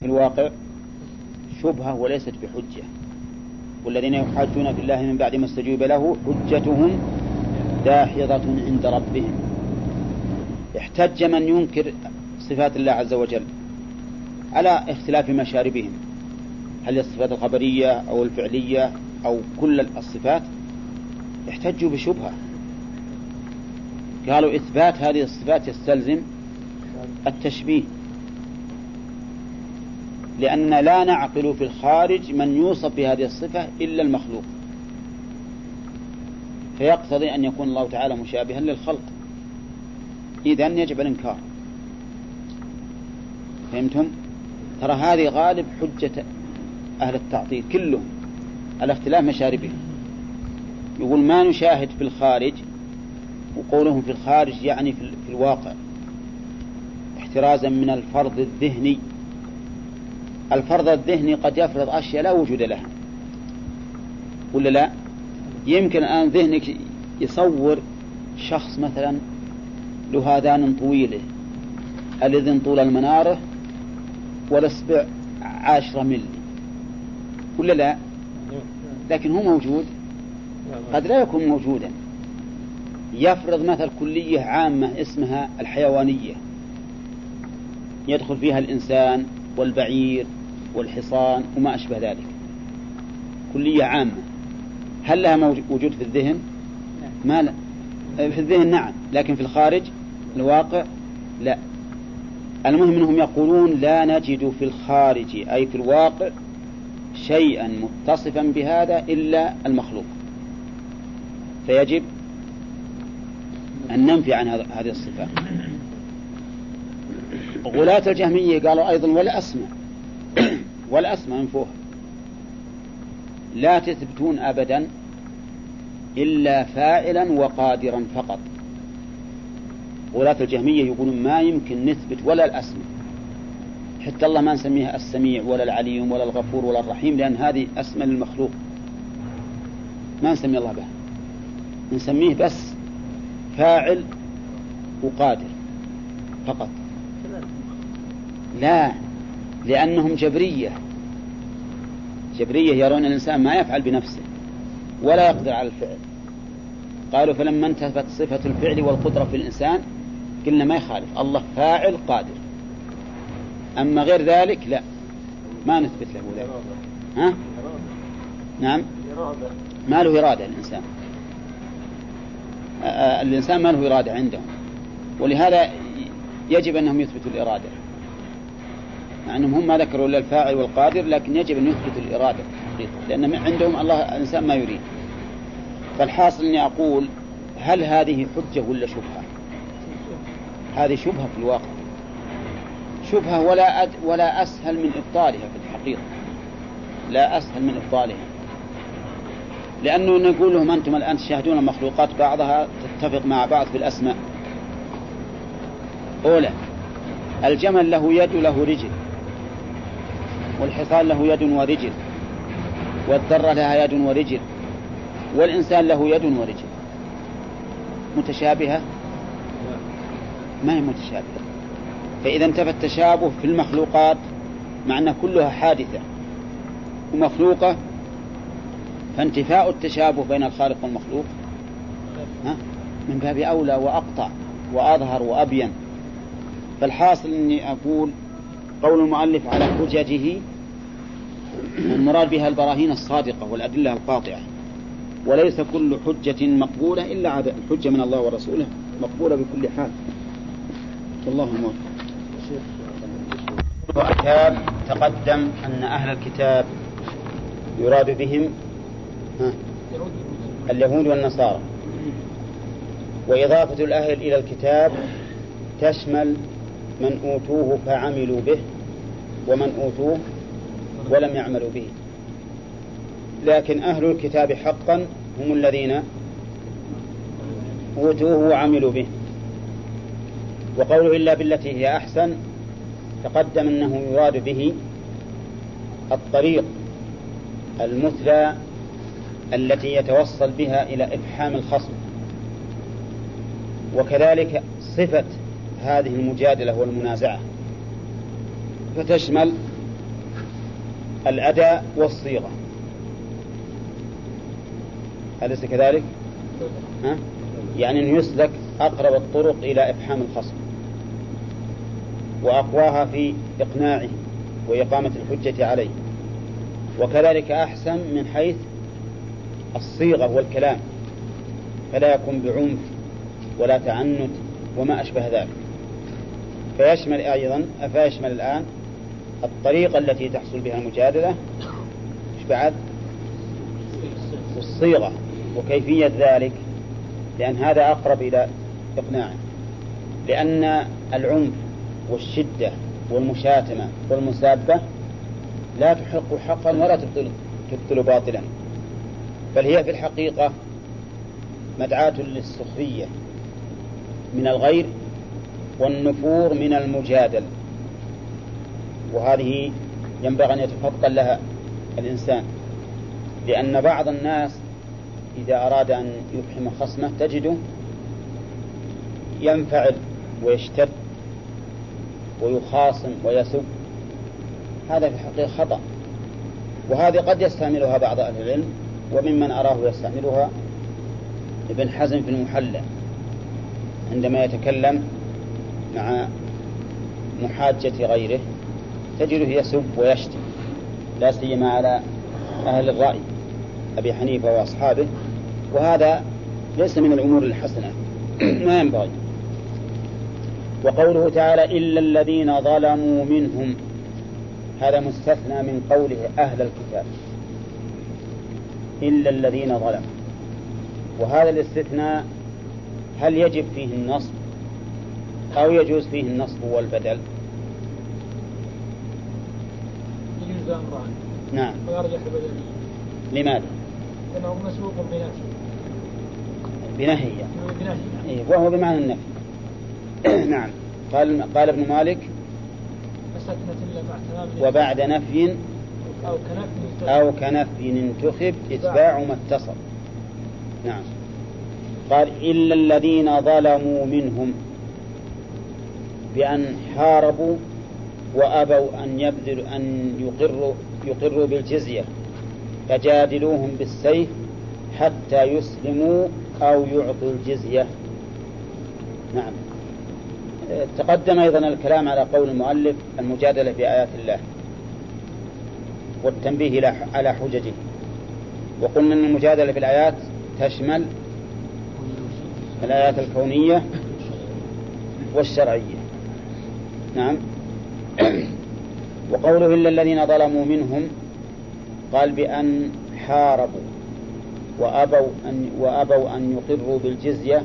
في الواقع شبهة وليست بحجة. والذين يحاجون في الله من بعد ما استجيب له حجتهم داحضة عند ربهم. احتج من ينكر صفات الله عز وجل على اختلاف مشاربهم، هل الصفات الخبرية أو الفعلية أو كل الصفات، احتجوا بشبهة، قالوا إثبات هذه الصفات يستلزم التشبيه، لأن لا نعقل في الخارج من يوصف بهذه الصفة إلا المخلوق، فيقتضي أن يكون الله تعالى مشابها للخلق، إذن يجب الإنكار. فهمتم؟ ترى هذه غالب حجة أهل التعطيل كلهم على اختلاف مشاربهم. يقول ما نشاهد في الخارج، وقولهم في الخارج يعني في الواقع، احترازا من الفرض الذهني. الفرض الذهني قد يفرض أشياء لا وجود لها، ولا لا؟ يمكن الآن ذهنك يصور شخص مثلا له آذان طويلة، الذين طول المنارة والإصبع 10 ملي، ولا لا؟ لكن هو موجود؟ قد لا يكون موجودا. يفرض مثل كلية عامة اسمها الحيوانية، يدخل فيها الإنسان والبعير والحصان وما أشبه ذلك، كلية عامة، هل لها وجود في الذهن؟ ما لا. في الذهن نعم، لكن في الخارج الواقع لا. المهم أنهم يقولون لا نجد في الخارج أي في الواقع شيئا متصفا بهذا إلا المخلوق، فيجب أن ننفي عن هذه الصفات. غلاة الجهمية قالوا أيضا ولا أسمى ينفوها، لا تثبتون أبدا إلا فاعلا وقادرا فقط. غلاة الجهمية يقولون ما يمكن نثبت ولا الأسماء، حتى الله ما نسميها السميع ولا العليم ولا الغفور ولا الرحيم، لأن هذه أسماء للمخلوق ما نسمي الله بها، نسميه بس فاعل وقادر فقط. لا، لأنهم جبرية يرون الإنسان ما يفعل بنفسه ولا يقدر على الفعل. قالوا فلما انتفت صفة الفعل والقدرة في الإنسان قلنا ما يخالف، الله فاعل قادر، أما غير ذلك لا، ما نثبت له ذلك. ها؟ نعم، ما له إرادة الإنسان ما له إرادة عندهم، ولهذا يجب أنهم يثبتوا الإرادة، مع أنهم هم ما ذكروا إلا الفاعل والقادر، لكن يجب أن يثبتوا الإرادة، لأن عندهم الله الإنسان ما يريد. فالحاصل أني أقول هل هذه حجة ولا شبهة؟ هذه شبهة في الواقع، شبهة ولا أسهل من إبطالها في الحقيقة، لا أسهل من إبطالها، لأنه نقول لهم أنتم الآن تشاهدون المخلوقات بعضها تتفق مع بعض في الأسماء. أولا الجمل له يد وله رجل، والحصان له يد ورجل، والذرة لها يد ورجل، والإنسان له يد ورجل. متشابهة؟ ما هي متشابهة. فإذا انتفى التشابه في المخلوقات مع أن كلها حادثة ومخلوقة، فانتفاء التشابه بين الخالق والمخلوق من باب أولى وأقطع وأظهر وأبين. فالحاصل أني أقول قول المؤلف على حججه المراد بها البراهين الصادقة والأدلة القاطعة، وليس كل حجة مقبولة إلا الحجة من الله ورسوله مقبولة بكل حال. والله موفق. الكتاب تقدم أن أهل الكتاب يراد بهم اليهود والنصارى، وإضافة الأهل إلى الكتاب تشمل من أوتوه فعملوا به ومن أوتوه ولم يعملوا به. لكن أهل الكتاب حقا هم الذين أوتوه وعملوا به. وقوله إلا بالتي هي أحسن تقدم أنه يراد به الطريق المثلى التي يتوصل بها إلى إفحام الخصم، وكذلك صفة هذه المجادلة والمنازعة، فتشمل الأداء والصيغة، أليس كذلك؟ يعني أن يسلك أقرب الطرق إلى إفحام الخصم وأقواها في إقناعه وإقامة الحجة عليه، وكذلك أحسن من حيث الصيغة والكلام، فلا يكون بعنف ولا تعنت وما أشبه ذلك. فيشمل الآن الطريقة التي تحصل بها المجادلة، إيش بعد؟ والصيغة وكيفية ذلك، لأن هذا أقرب إلى إقناعه، لأن العنف والشدة والمشاتمة والمسابة لا تحق حقا ولا تبطل باطلا، بل هي في الحقيقة مدعاة للسخرية من الغير والنفور من المجادل، وهذه ينبغي أن يتفطن لها الإنسان، لأن بعض الناس إذا أراد أن يفحم خصمه تجده ينفعل ويشتد ويخاصم ويسب، هذا في الحقيقة خطأ، وهذه قد يستعملها بعض أهل العلم، وممن أراه يستعملها ابن حزم في المحلى عندما يتكلم مع محاجة غيره تجده يسب ويشتم، لا سيما على أهل الرأي أبي حنيفة وأصحابه، وهذا ليس من الأمور الحسنة ما ينبغي. وقوله تعالى إلا الذين ظلموا منهم، هذا مستثنى من قوله أهل الكتاب، إلا الذين ظلموا، وهذا الاستثناء هل يجب فيه النصب أو يجوز فيه النصب والبدل؟ يجوز أمران. نعم. ويرجح البدل. لماذا؟ لأنه مسبوق بنهي يعني. وهو بمعنى النفي. نعم. قال ابن مالك وبعد نفي أو كنفي انتخب اتباع ما اتصل. نعم. قال إلا الذين ظلموا منهم بأن حاربوا وأبوا أن يقروا بالجزية فجادلوهم بالسيف حتى يسلموا أو يعطوا الجزية. نعم. تقدم أيضا الكلام على قول المؤلف المجادلة بآيات الله والتنبيه على حججه، وقلنا أن المجادلة بالآيات تشمل الآيات الكونية والشرعية. نعم. وقوله إلا الذين ظلموا منهم قال بأن حاربوا وأبوا أن يقروا بالجزية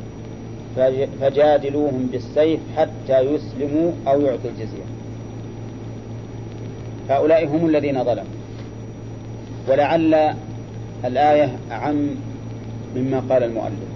فجادلوهم بالسيف حتى يسلموا أو يعطوا الجزية، هؤلاء هم الذين ظلموا. ولعل الآية أعم مما قال المؤلف،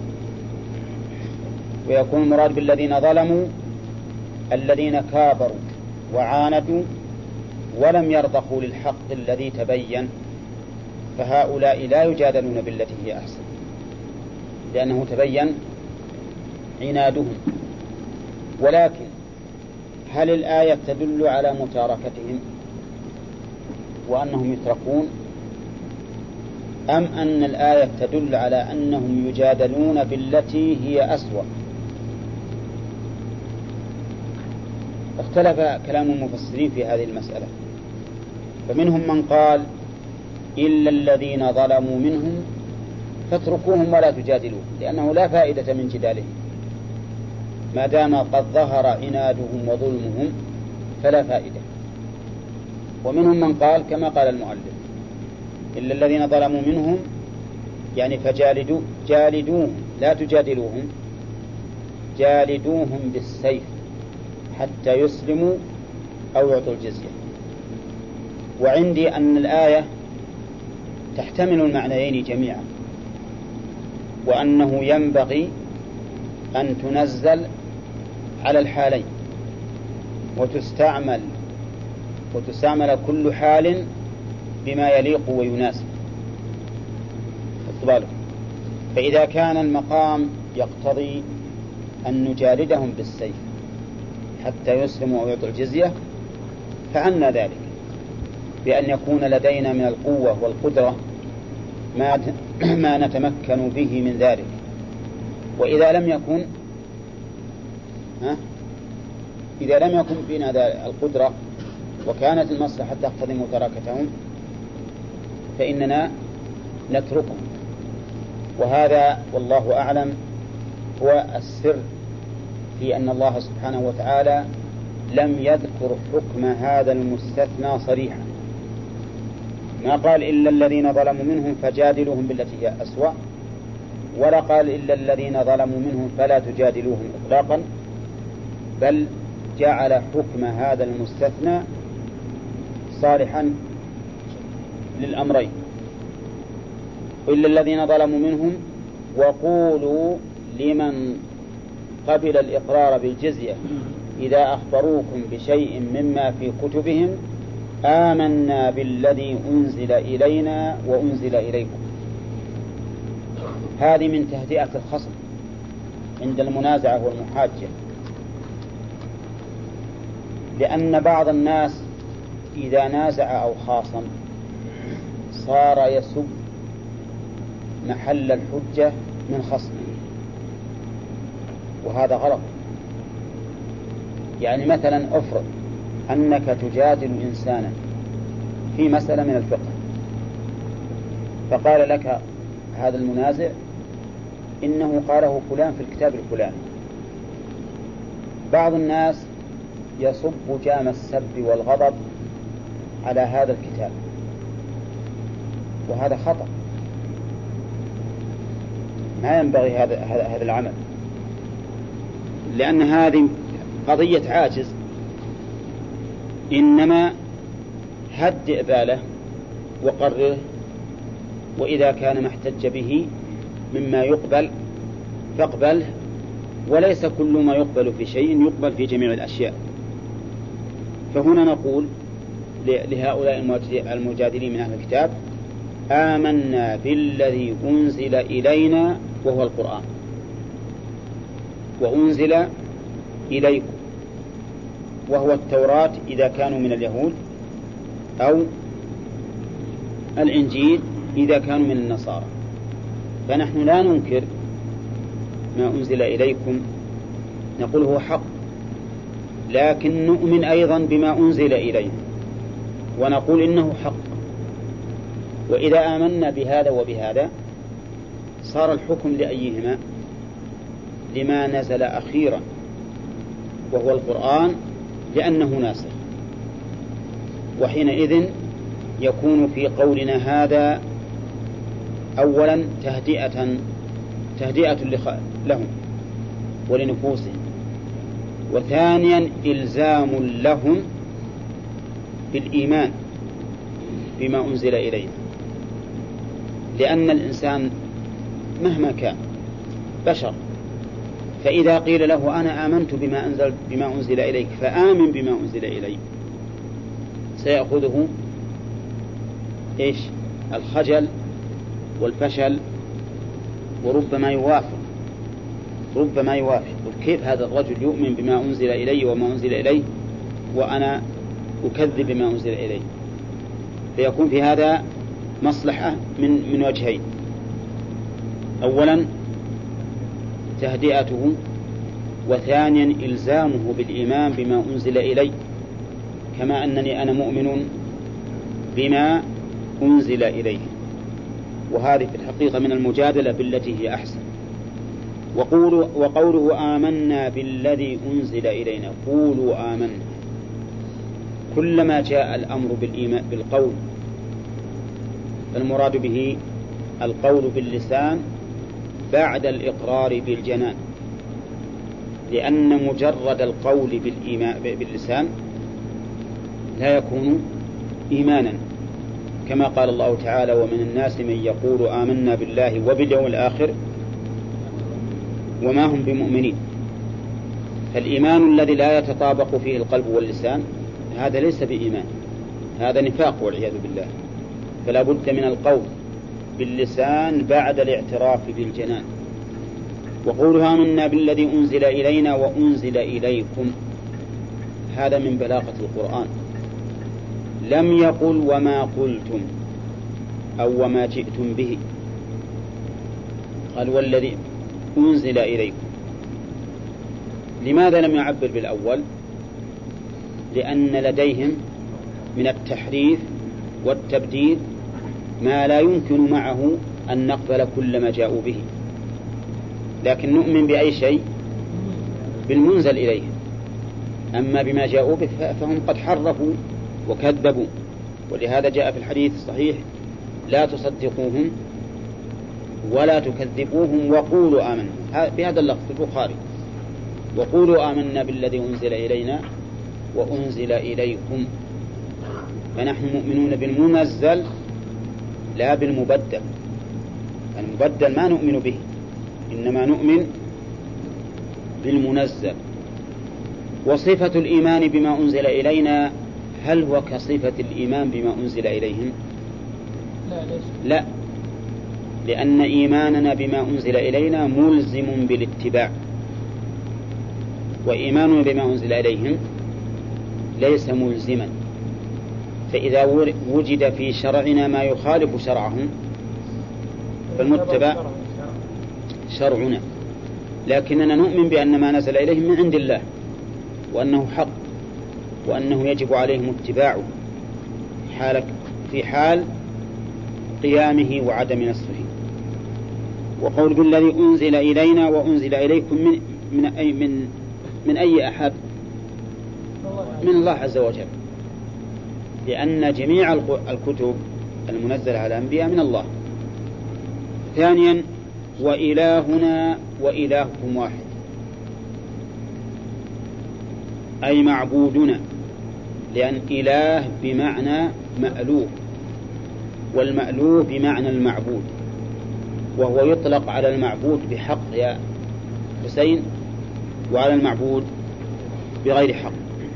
ويكون المراد بالذين ظلموا الذين كابروا وعاندوا ولم يرضخوا للحق الذي تبين، فهؤلاء لا يجادلون بالتي هي أحسن لأنه تبين عنادهم. ولكن هل الآية تدل على متاركتهم وأنهم يتركون، أم أن الآية تدل على أنهم يجادلون بالتي هي أسوأ؟ اختلف كلام المفسرين في هذه المسألة، فمنهم من قال إلا الذين ظلموا منهم فاتركوهم ولا تجادلوهم، لأنه لا فائدة من جدالهم ما دام قد ظهر عنادهم وظلمهم فلا فائدة. ومنهم من قال كما قال المؤلف إلا الذين ظلموا منهم يعني جالدوهم لا تجادلوهم، جالدوهم بالسيف حتى يسلموا أو يعطوا الجزية. وعندي أن الآية تحتمل المعنيين جميعا، وأنه ينبغي أن تنزل على الحالين وتستعمل كل حال بما يليق ويناسب. فإذا كان المقام يقتضي أن نجالدهم بالسيف حتى يسلموا أو يعطوا الجزية فعلنا ذلك، بأن يكون لدينا من القوة والقدرة ما نتمكن به من ذلك. وإذا لم يكن بنا القدرة وكانت المصلحة تقتضي متراكتهم فإننا نتركهم. وهذا والله أعلم هو السر في أن الله سبحانه وتعالى لم يذكر حكم هذا المستثنى صريحا، ما قال إلا الذين ظلموا منهم فجادلوهم بالتي هي أسوأ، ولا قال إلا الذين ظلموا منهم فلا تجادلوهم إطلاقا، بل جعل حكم هذا المستثنى صالحا للأمرين. إلا الذين ظلموا منهم وقولوا لمن قبل الإقرار بالجزية إذا أخبروكم بشيء مما في كتبهم آمنا بالذي أنزل إلينا وأنزل إليكم. هذه من تهدئة الخصم عند المنازعة والمحاجة، لأن بعض الناس إذا نازع أو خاصم صار يسب محل الحجة من خصمه، وهذا غلط. يعني مثلا أفرض أنك تجادل إنسانا في مسألة من الفقه، فقال لك هذا المنازع إنه قاله فلان في الكتاب الفلاني. بعض الناس يصب جام السب والغضب على هذا الكتاب، وهذا خطأ، ما ينبغي هذا العمل، لأن هذه قضية عاجز. إنما هدئ باله وقرره، وإذا كان محتج به مما يقبل فاقبله، وليس كل ما يقبل في شيء يقبل في جميع الأشياء. فهنا نقول لهؤلاء المجادلين من أهل الكتاب آمنا بالذي أنزل إلينا وهو القرآن وأنزل إليكم وهو التوراة إذا كانوا من اليهود، أو الإنجيل إذا كانوا من النصارى. فنحن لا ننكر ما أنزل إليكم، نقول هو حق، لكن نؤمن أيضا بما أنزل إلينا ونقول إنه حق. وإذا آمنا بهذا وبهذا صار الحكم لأيهما؟ لما نزل أخيرا وهو القرآن، لأنه ناسخ. وحينئذ يكون في قولنا هذا أولا تهدئة لهم ولنفوسهم، وثانيا إلزام لهم بالإيمان بما أنزل إلينا، لأن الإنسان مهما كان بشر، فإذا قيل له أنا آمنت بما أنزل إليك فآمن بما أنزل إليك، سيأخذه الخجل والفشل، وربما يوافق كيف هذا الرجل يؤمن بما أنزل إلي وما أنزل إليه وأنا أكذب بما أنزل إليه. فيكون في هذا مصلحة من وجهين: أولا تهدئته، وثانيا إلزامه بالإيمان بما أنزل إلي، كما أنني أنا مؤمن بما أنزل إليه. وهذه في الحقيقة من المجادلة بالتي هي أحسن. وقوله آمنا بالذي أنزل إلينا، قولوا آمنا. كلما جاء الأمر بالإيمان بالقول فالمراد به القول باللسان بعد الإقرار بالجنان، لأن مجرد القول باللسان لا يكون إيمانا، كما قال الله تعالى: ومن الناس من يقول آمنا بالله وباليوم الآخر وما هم بمؤمنين. فالإيمان الذي لا يتطابق فيه القلب واللسان هذا ليس بإيمان، هذا نفاق والعياذ بالله. فلا بد من القول باللسان بعد الاعتراف بالجنان. وقولها آمنا بالذي أنزل إلينا وأنزل إليكم، هذا من بلاغة القرآن، لم يقل وما قلتم أو وما جئتم به، قال والذي أنزل إليكم. لماذا لم يعبر بالأول؟ لأن لديهم من التحريف والتبديل ما لا يمكن معه أن نقبل كل ما جاءوا به، لكن نؤمن بأي شيء؟ بالمنزل إليهم. أما بما جاءوا به فهم قد حرفوا وكذبوا، ولهذا جاء في الحديث الصحيح: لا تصدقوهم ولا تكذبوهم وقولوا آمنا، بهذا اللفظ في البخاري: وقولوا آمنا بالذي أنزل إلينا وأنزل إليكم. فنحن مؤمنون بالمنزل لا بالمبدل. المبدل ما نؤمن به، إنما نؤمن بالمنزل. وصفة الإيمان بما أنزل إلينا هل هو كصفة الإيمان بما أنزل إليهم؟ لا، لأن إيماننا بما أنزل إلينا ملزم بالاتباع، وإيماننا بما أنزل إليهم ليس ملزما. فإذا وجد في شرعنا ما يخالف شرعهم فالمتبع شرعنا، لكننا نؤمن بأن ما نزل إليهم من عند الله، وأنه حق، وأنه يجب عليهم اتباعه في حال قيامه وعدم نسخه. وقول بالذي أنزل إلينا وأنزل إليكم من أي أحد؟ من الله عز وجل، لأن جميع الكتب المنزلة على الأنبياء من الله. ثانيا: وإلهنا وإلهكم واحد، أي معبودنا، لأن إله بمعنى مألوه، والمألوه بمعنى المعبود، وهو يطلق على المعبود بحق يا حسين، وعلى المعبود بغير حق.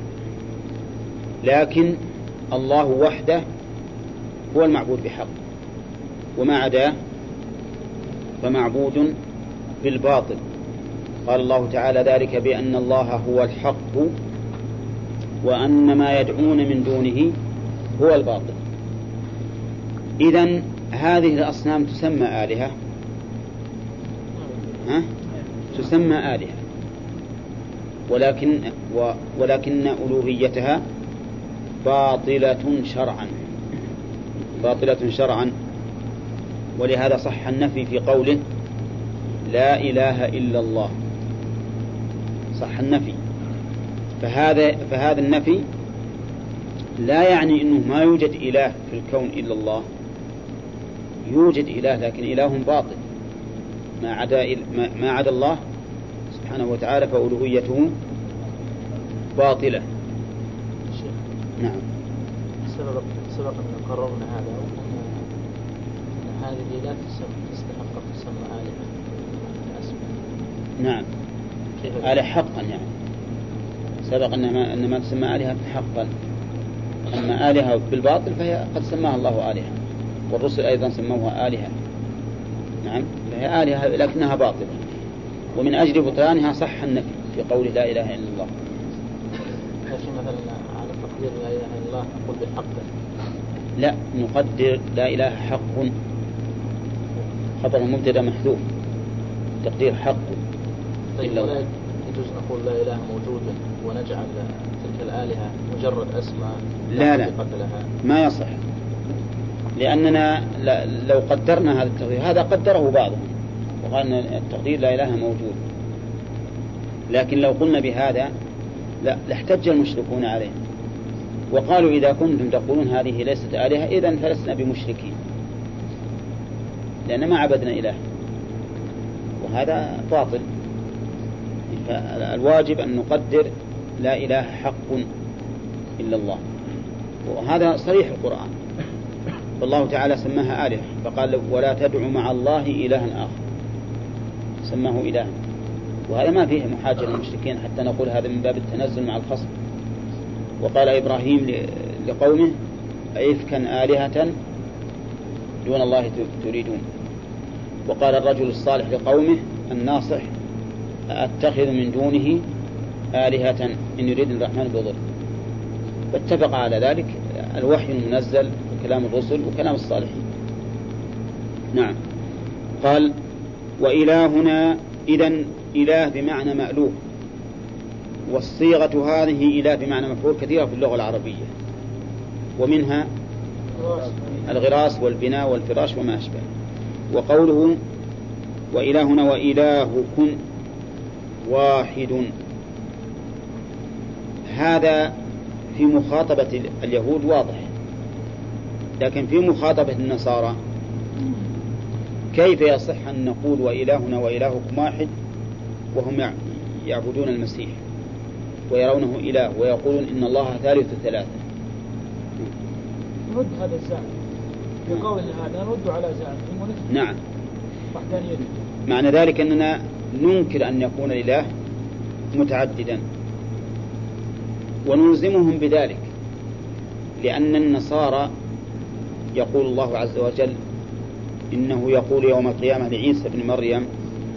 لكن الله وحده هو المعبود بحق، وما عداه فمعبود بالباطل. قال الله تعالى: ذلك بأن الله هو الحق وأن ما يدعون من دونه هو الباطل. إذن هذه الأصنام تسمى آلهة، تسمى آلهة، ولكن ألوهيتها باطلة شرعا. ولهذا صح النفي في قوله: لا إله إلا الله، صح النفي. فهذا النفي لا يعني أنه ما يوجد إله في الكون إلا الله، يوجد إله، لكن إله باطل ما عدا الله سبحانه وتعالى، فألوهيته باطلة. نعم. سبق أن قررنا هذا، أن هذه لا تستحق تسمى آلهة. نعم، آلهة حقا، يعني سبق أن ما تسمى آلهة حقا. أما آلهة بالباطل فهي قد سماها الله آلهة، والرسل أيضا سموها آلهة. نعم، فهي آلهة لكنها باطلة، ومن أجل بطلانها صح النفي في قوله لا إله إلا الله. لكن مثلا على تقدير لا إله إلا الله نقول بحق؟ لا، نقدر لا إله حق، خبر مبتدأ محذوف، تقدير حق. طيب، ولا يجوز نقول لا إله موجودة ونجعل تلك الآلهة مجرد أسماء؟ لا، ما يصح، لأننا لو قدرنا هذا التقدير، هذا قدره بعضهم وقال أن التقدير لا إله موجود، لكن لو قلنا بهذا لاحتج المشركون عليه وقالوا: إذا كنتم تقولون هذه ليست آلهة إذن فلسنا بمشركين، لأن ما عبدنا إله، وهذا باطل. فالواجب أن نقدر لا إله حق إلا الله، وهذا صريح القرآن. فالله تعالى سماها آلهة، فقال: ولا تدعوا مع الله إلها آخر، سماه إلها، وهذا ما فيه محاجة للمشركين حتى نقول هذا من باب التنزل مع الخصم. وقال إبراهيم لقومه: أئفكا آلهة دون الله تريدون. وقال الرجل الصالح لقومه الناصح: أتخذ من دونه آلهة إن يريد الرحمن بضر. فاتفق على ذلك الوحي المنزل وكلام الرسل وكلام الصالحين. نعم. قال وإلهنا إذن إله بمعنى مألوه، والصيغة هذه إله بمعنى مفعول كثيرة في اللغة العربية، ومنها الغراس والبناء والفراش وما أشبه. وقوله وإلهنا وإلهكم واحد، هذا في مخاطبة اليهود واضح، لكن في مخاطبة النصارى كيف يصح أن نقول وإلهنا وإلهكم واحد وهم يعبدون المسيح ويرونه إله ويقولون إن الله ثالث ثلاثة؟ نرد هذا الزعم بقول هذا، نرد على زعم. نعم. معنى ذلك أننا ننكر أن يكون الإله متعددا ونلزمهم بذلك، لأن النصارى يقول الله عز وجل إنه يقول يوم القيامة لعيسى بن مريم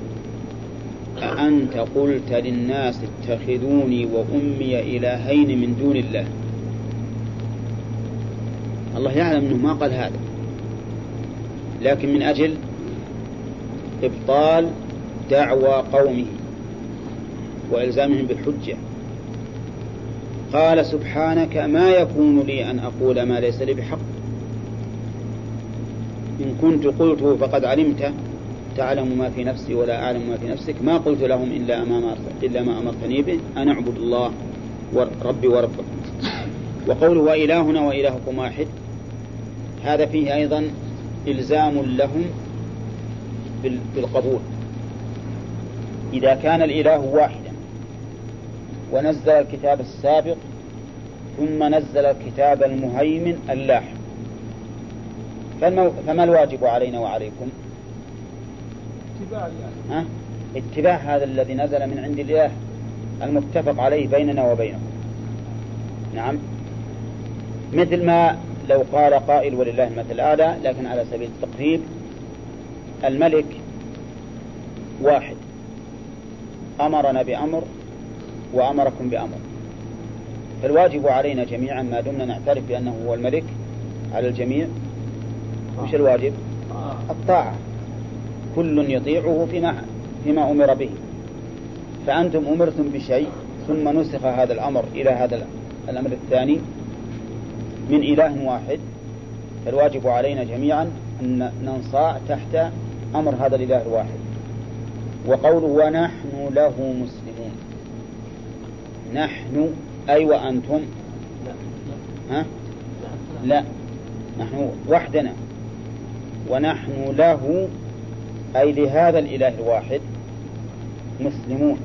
أأنت قلت للناس اتخذوني وأمي إلهين من دون الله. الله يعلم أنه ما قال هذا، لكن من أجل إبطال دعوى قومه وإلزامهم بالحجة قال سبحانك ما يكون لي أن أقول ما ليس لي بحق، إن كنت قلته فقد علمته تعلم ما في نفسي ولا أعلم ما في نفسك، ما قلت لهم إلا ما أمرتني به أن أعبد الله ربي وربكم. وقوله وإلهنا وإلهكم واحد، هذا فيه أيضا إلزام لهم بالقبول. إذا كان الإله واحدا ونزل الكتاب السابق ثم نزل الكتاب المهيمن اللاحق، فما الواجب علينا وعليكم؟ اتباع هذا الذي نزل من عند الله المتفق عليه بيننا وبينهم. نعم. مثل ما لو قال قائل ولله المثل الأعلى، لكن على سبيل التقريب، الملك واحد أمرنا بأمر وأمركم بأمر، فالواجب علينا جميعا ما دمنا نعترف بأنه هو الملك على الجميع وش الواجب؟ الطاعة، كل يطيعه فيما أمر به. فأنتم أمرتم بشيء ثم نسخ هذا الأمر إلى هذا الأمر الثاني من إله واحد، فالواجب علينا جميعا أن ننصاع تحت أمر هذا الإله الواحد. وقوله ونحن له مسلمون، نحن أي وأنتم؟ ها؟ لا، نحن وحدنا، ونحن له أي لهذا الإله الواحد مسلمون.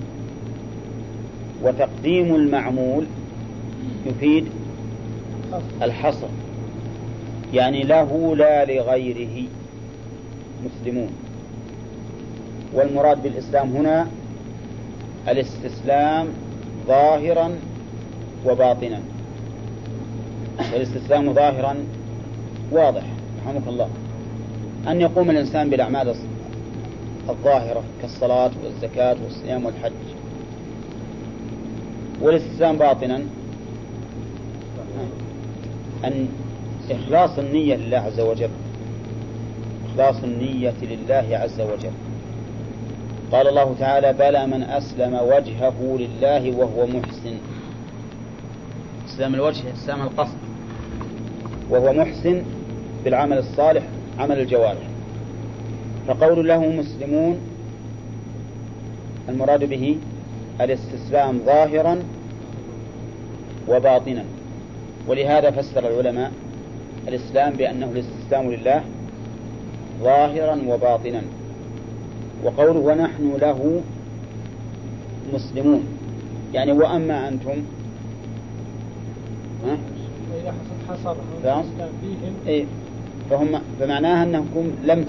وتقديم المعمول يفيد الحصر، يعني له لا لغيره مسلمون. والمراد بالإسلام هنا الاستسلام ظاهرا وباطنا. والاستسلام ظاهرا واضح رحمك الله، أن يقوم الإنسان بالأعمال الظاهرة كالصلاة والزكاة والصيام والحج. والاستسلام باطنا أن إخلاص النية لله عز وجل، إخلاص النية لله عز وجل. قال الله تعالى بلى من أسلم وجهه لله وهو محسن. إسلام الوجه إسلام القصد، وهو محسن بالعمل الصالح عمل الجوارح. فقول له مسلمون المراد به الاستسلام ظاهرا وباطنا. ولهذا فسر العلماء الإسلام بأنه الاستسلام لله ظاهرا وباطنا. وقوله ونحن له مسلمون يعني وأما أنتم فهم، فمعناها أنكم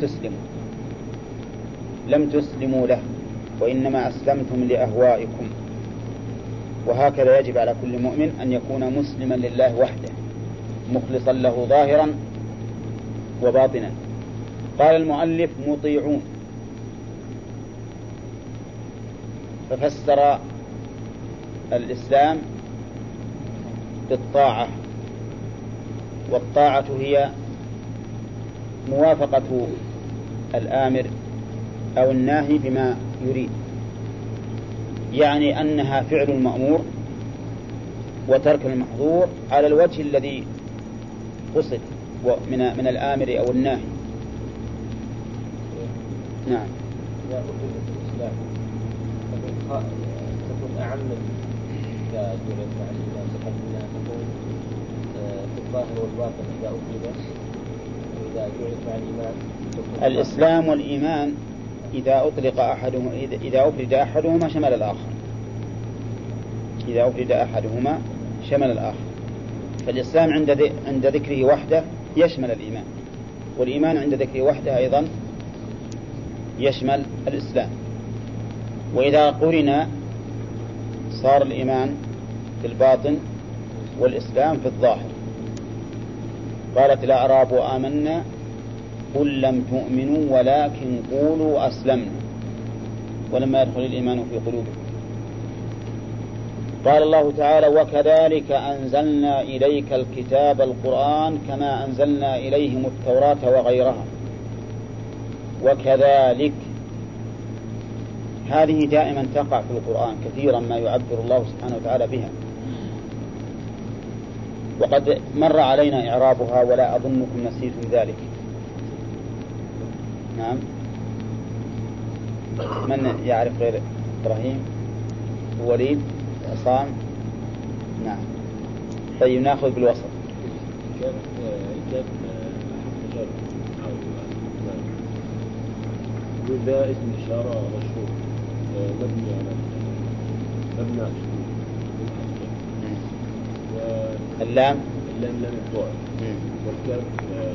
لم تسلموا له وإنما أسلمتم لأهوائكم. وهكذا يجب على كل مؤمن أن يكون مسلما لله وحده مخلصا له ظاهرا وباطنا. قال المؤلف مطيعون، ففسر الإسلام بالطاعة والطاعة هي موافقة الآمر أو الناهي بما يريد، يعني أنها فعل المأمور وترك المحظور على الوجه الذي قصد من الآمر أو الناهي. نعم. إذا أخذ الإسلام تكون أعم إذا جعلت مع الإيمان، بحيث تكون في الظاهر والباطن إذا أخذ، وإذا جعلت مع الإيمان الإسلام والإيمان إذا أطلق أحدهما، إذا أفرد أحدهما شمل الآخر، إذا أفرد أحدهما شمل الآخر. فالإسلام عند ذكره وحده يشمل الإيمان، والإيمان عند ذكره وحده أيضا يشمل الإسلام. وإذا قرن صار الإيمان في الباطن والإسلام في الظاهر. قالت الأعراب آمنا قل لم تؤمنوا ولكن قولوا أسلمنا ولما يدخل الإيمان في قلوبكم. قال الله تعالى وكذلك أنزلنا إليك الكتاب القرآن كما أنزلنا إليهم التوراة وغيرها. وكذلك هذه دائما تقع في القرآن كثيرا ما يعبر الله سبحانه وتعالى بها، وقد مر علينا إعرابها ولا أظنكم نسيتم ذلك. نعم. من يعرف غير إبراهيم؟ وليد؟ عصام؟ نعم. طيب نأخذ بالوسط. وذا اسم إشارة مشهور مبني على مبنى اللام لام الفعل والكاف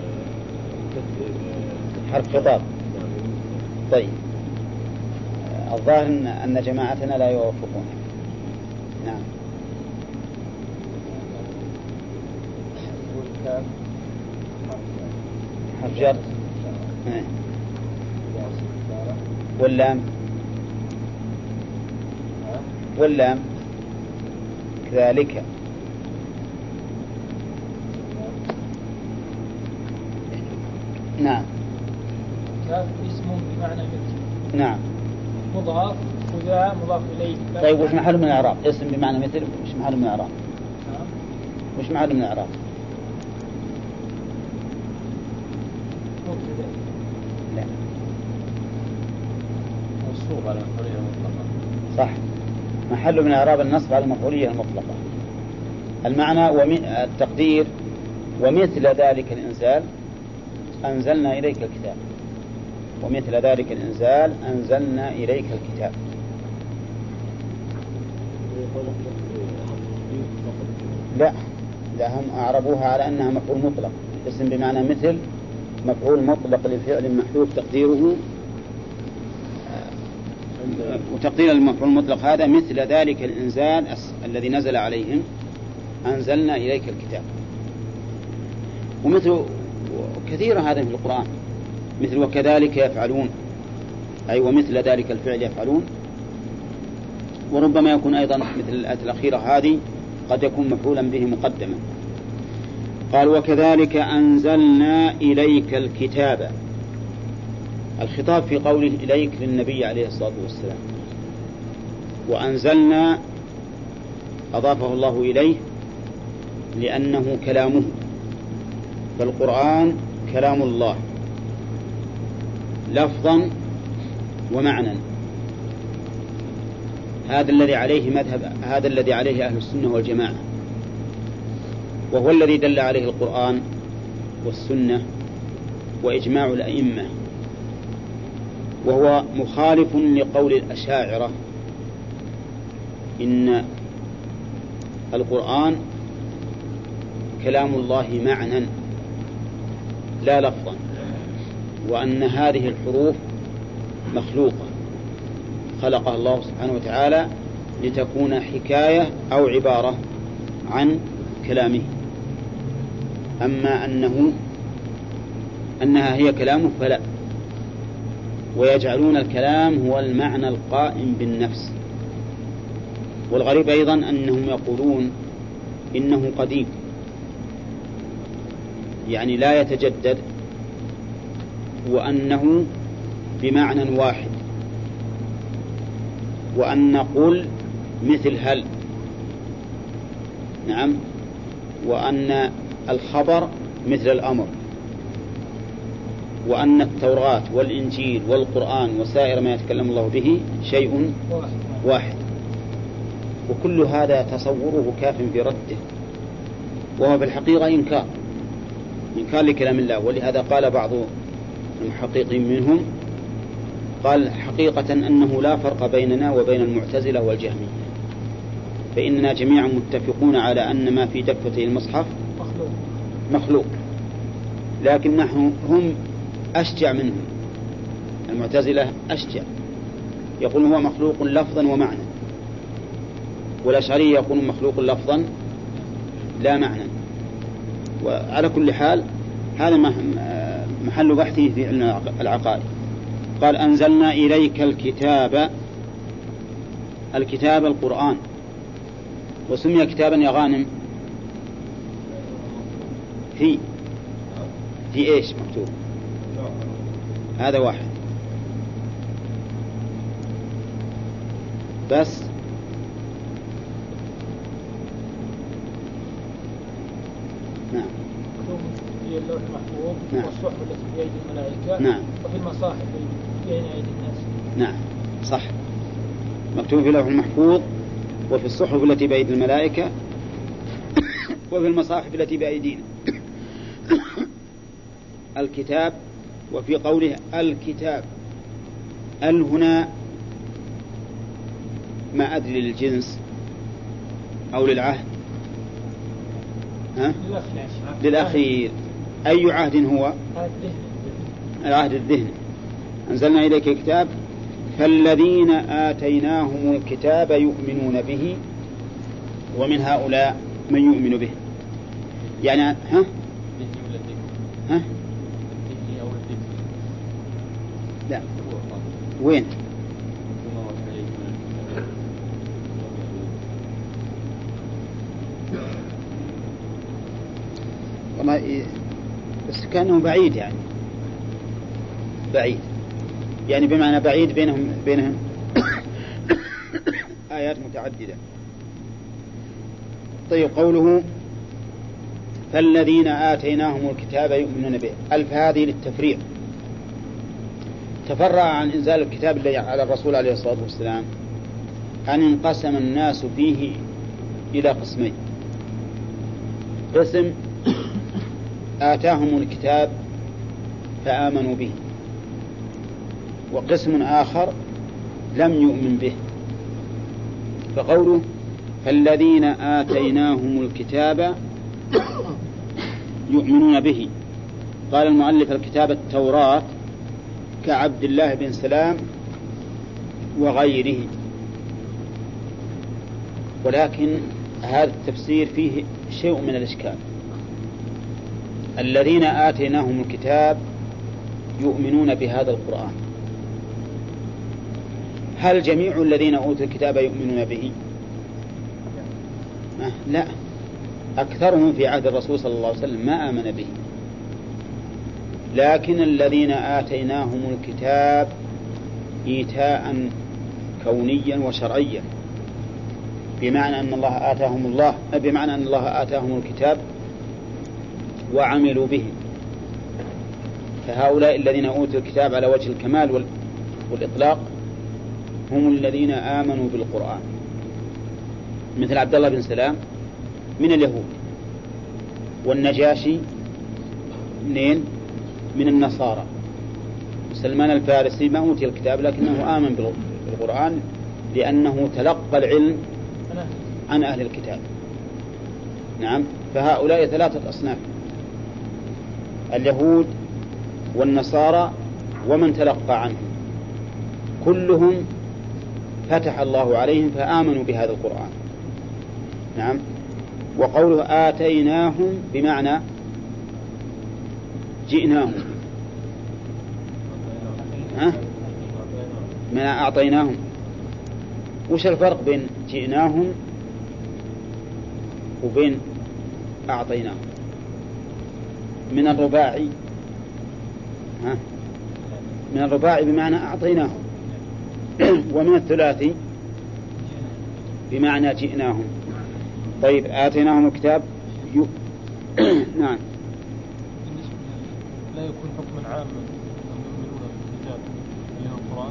حرف خطاب. طيب الظاهر أن جماعتنا لا يوافقون. نعم. والكاف حرف جر. واللام واللام كذلك. نعم. كاف اسم بمعنى مثل. نعم. مضاف وذا مضاف إليه. طيب وش محل من الإعراب؟ اسم بمعنى مثل وش محل من الإعراب؟ نعم. وش محل من الإعراب؟ لا. منصوب على المفعولية المطلقة. صح. محل من إعراب النصب على المفعولية المطلقة. المعنى التقدير ومثل ذلك الإنزال أنزلنا إليك الكتاب. ومثل ذلك الإنزال أنزلنا إليك الكتاب. لا هم أعربوها على أنها مفعول مطلق. اسم بمعنى مثل مفعول مطلق لفعل محذوف تقديره، وتقدير المفعول المطلق هذا مثل ذلك الإنزال الذي نزل عليهم أنزلنا إليك الكتاب. ومثل كثير هذا في القرآن، مثل وكذلك يفعلون، أي ومثل ذلك الفعل يفعلون. وربما يكون أيضا مثل الآية الأخيرة هذه قد يكون مفعولا به مقدما. قال وكذلك أنزلنا إليك الكتاب. الخطاب في قوله إليك للنبي عليه الصلاة والسلام، وأنزلنا أضافه الله إليه لأنه كلامه، فالقرآن كلام الله لفظا ومعنى. هذا الذي عليه أهل السنة والجماعة، وهو الذي دل عليه القرآن والسنة وإجماع الأئمة، وهو مخالف لقول الأشاعرة إن القرآن كلام الله معنى لا لفظا، وأن هذه الحروف مخلوقة خلقها الله سبحانه وتعالى لتكون حكاية أو عبارة عن كلامه. أما أنها هي كلامه فلا، ويجعلون الكلام هو المعنى القائم بالنفس. والغريب أيضا أنهم يقولون إنه قديم، يعني لا يتجدد، وأنه بمعنى واحد، وأن قل مثل هل، نعم، وأن الخبر مثل الأمر، وأن التوراة والإنجيل والقرآن وسائر ما يتكلم الله به شيء واحد. وكل هذا تصوره كاف في رده، وهو في الحقيقة إنكار لكلام الله. ولهذا قال بعض المحققين منهم، قال حقيقة أنه لا فرق بيننا وبين المعتزلة والجهمية، فإننا جميعا متفقون على أن ما في دفتي المصحف مخلوق، لكن نحن هم أشجع منهم. المعتزلة أشجع، يقول هو مخلوق لفظا ومعنى، والأشعري يقول مخلوق لفظا لا معنى. وعلى كل حال هذا محل بحثه في علم العقائد. قال أنزلنا إليك الكتاب القرآن. وسمي كتابا يا غانم في إيش مكتوب؟ هذا واحد بس. نعم. في اللوح المحفوظ، نعم. والصحف التي بأيدي الملائكة، نعم. وفي المصاحف بين أيدي الناس. نعم صح، مكتوب في اللوح المحفوظ، وفي الصحف التي بأيدي الملائكة، وفي المصاحف التي بأيدينا. الكتاب. وفي قوله الكتاب، هنا ما أدري للجنس أو للعهد، للأخير. أي عهد هو؟ العهد الذهني. أنزلنا إليك الكتاب فالذين آتيناهم الكتاب يؤمنون به ومن هؤلاء من يؤمن به. يعني لا، وين؟ والله بس كانه بعيد، يعني بعيد، يعني بمعنى بعيد بينهم آيات متعددة. طيب، قوله فالذين آتيناهم الكتاب يؤمنون به، ألف هذه للتفريع. تفرع عن إنزال الكتاب الذي على الرسول عليه الصلاة والسلام أن انقسم الناس فيه إلى قسمين: قسم آتاهم الكتاب فآمنوا به، وقسم آخر لم يؤمن به. فقوله فالذين آتيناهم الكتاب يؤمنون به، قال المؤلف الكتاب التوراة كعبد الله بن سلام وغيره. ولكن هذا التفسير فيه شيء من الإشكال. الذين آتيناهم الكتاب يؤمنون بهذا القرآن، هل جميع الذين أوتوا الكتاب يؤمنون به؟ لا، أكثرهم في عهد الرسول صلى الله عليه وسلم ما آمن به. لكن الذين آتيناهم الكتاب إيتاء كونيا وشرعيا، بمعنى أن الله آتاهم الكتاب وعملوا به. فهؤلاء الذين أوتوا الكتاب على وجه الكمال والإطلاق هم الذين آمنوا بالقرآن، مثل عبد الله بن سلام من اليهود، والنجاشي من النصارى، سلمان الفارسي ما أوتي الكتاب لكنه آمن بالقرآن لأنه تلقى العلم عن أهل الكتاب. نعم. فهؤلاء ثلاثة أصناف: اليهود والنصارى ومن تلقى عنهم، كلهم فتح الله عليهم فآمنوا بهذا القرآن. نعم. وقوله آتيناهم بمعنى جئناهم، ما أعطيناهم. وش الفرق بين جئناهم وبين أعطيناهم؟ من الرباعي من الرباعي بمعنى أعطيناهم ومن الثلاثي بمعنى جئناهم. طيب آتيناهم الكتاب نعم. لا يكون حكما عاما يؤمنون بالكتاب اللي هو القرآن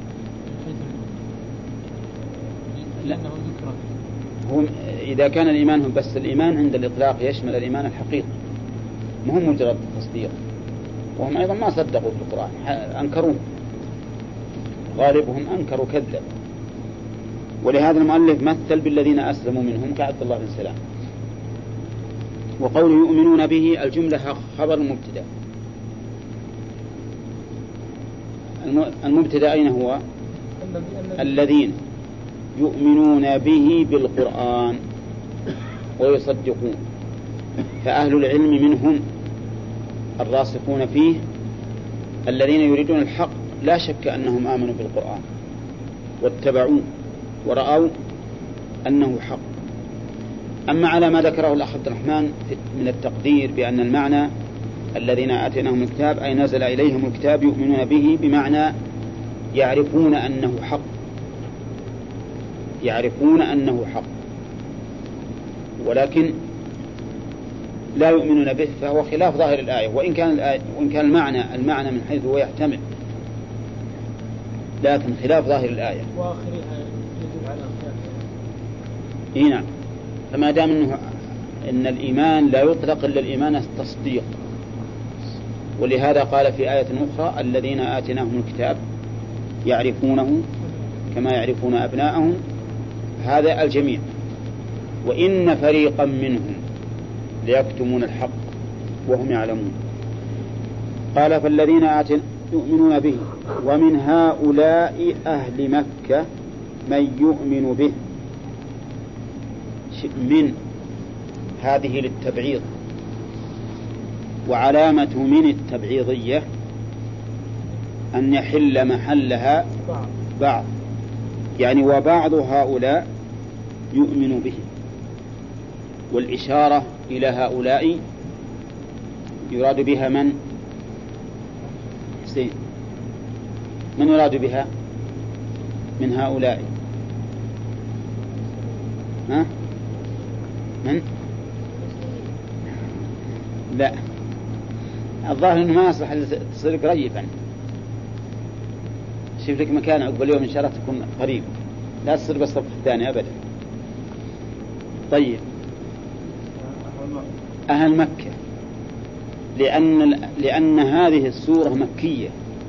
لأنه ذكر هم إذا كان الإيمان هم بس الإيمان عند الإطلاق يشمل الإيمان الحقيقي مهم مجرد التصديق، وهم أيضا ما صدقوا في القرآن أنكروه، غالبهم أنكروا كذب. ولهذا المؤلف مثل بالذين أسلموا منهم كعبد الله بن سلام. وقوله يؤمنون به الجملة خبر المبتدأ. المبتدأ أين هو؟ الذين يؤمنون به بالقرآن ويصدقون. فأهل العلم منهم الراسخون فيه الذين يريدون الحق لا شك أنهم آمنوا بالقرآن واتبعوه ورأوا أنه حق. أما على ما ذكره الأخ عبد الرحمن من التقدير بأن المعنى الذين آتيناهم الكتاب أي نزل إليهم الكتاب يؤمنون به بمعنى يعرفون أنه حق، يعرفون أنه حق ولكن لا يؤمنون به، فهو خلاف ظاهر الآية. وإن كان المعنى من حيث هو يحتمل، لكن خلاف ظاهر الآية. وآخرها يدل على خلافها. نعم. فما دام إن الإيمان لا يطلق إلا الإيمان التصديق، ولهذا قال في آية أخرى الذين آتيناهم الكتاب يعرفونه كما يعرفون أبناءهم، هذا الجميع. وإن فريقا منهم ليكتمون الحق وهم يعلمون. قال فالذين يؤمنون به ومن هؤلاء أهل مكة من يؤمن به. من هذه للتبعيض، وعلامة من التبعيضية أن يحل محلها بعض، يعني وبعض هؤلاء يؤمن به. والإشارة إلى هؤلاء يراد بها من يراد بها من هؤلاء؟ من؟ لا، الظاهر أنه ما يصلح تصير قريبا. شوف لك مكان عقب اليوم إن شاء الله تكون قريب، لا تصير بالصف الثاني أبدا. طيب أهل مكة لأن هذه السورة مكية،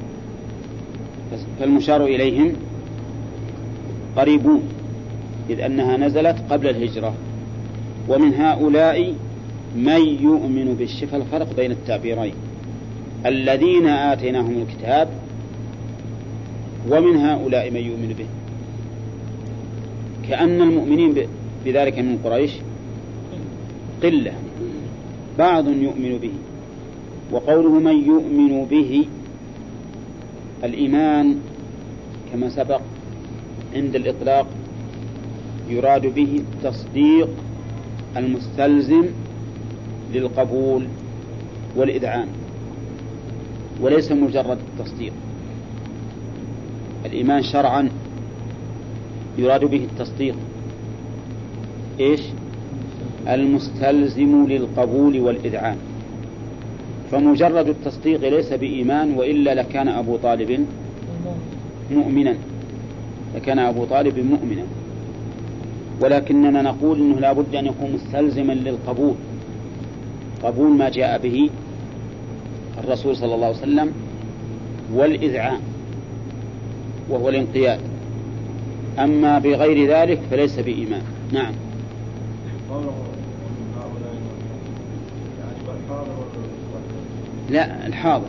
فالمشار إليهم قريبون إذ أنها نزلت قبل الهجرة. ومن هؤلاء من يؤمن بالشفا، الفرق بين التعبيرين الذين آتيناهم الكتاب ومن هؤلاء من يؤمن به، كأن المؤمنين بذلك من قريش قلة، بعض يؤمن به. وقوله من يؤمن به الإيمان كما سبق عند الإطلاق يراد به التصديق المستلزم للقبول والإذعان، وليس مجرد التصديق. الإيمان شرعا يراد به التصديق المستلزم للقبول والإذعان. فمجرد التصديق ليس بإيمان، وإلا لكان أبو طالب مؤمنا، ولكننا نقول إنه لا بد أن يكون مستلزما للقبول، قبول ما جاء به الرسول صلى الله عليه وسلم، والإذعان وهو الانقياد. أما بغير ذلك فليس بإيمان. نعم. لا، الحاضر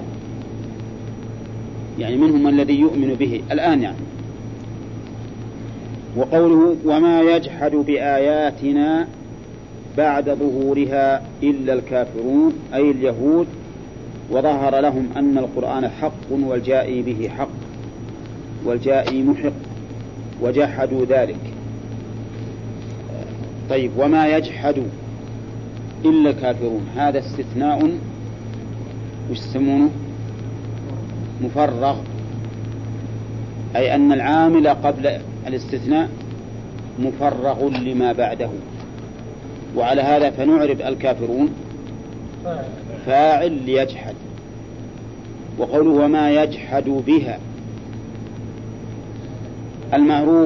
يعني منهم الذي يؤمن به الآن يعني. وقوله وما يجحد بآياتنا بعد ظهورها إلا الكافرون أي اليهود، وظهر لهم أن القرآن حق والجائي به حق والجائي محق وجحدوا ذلك. طيب وما يجحد إلا الكافرون، هذا استثناء وش يسمونه؟ مفرغ، أي أن العامل قبل الاستثناء مفرغ لما بعده. وعلى هذا فنعرب الكافرون فاعل ليجحد. وقوله وما يجحد بها المعروف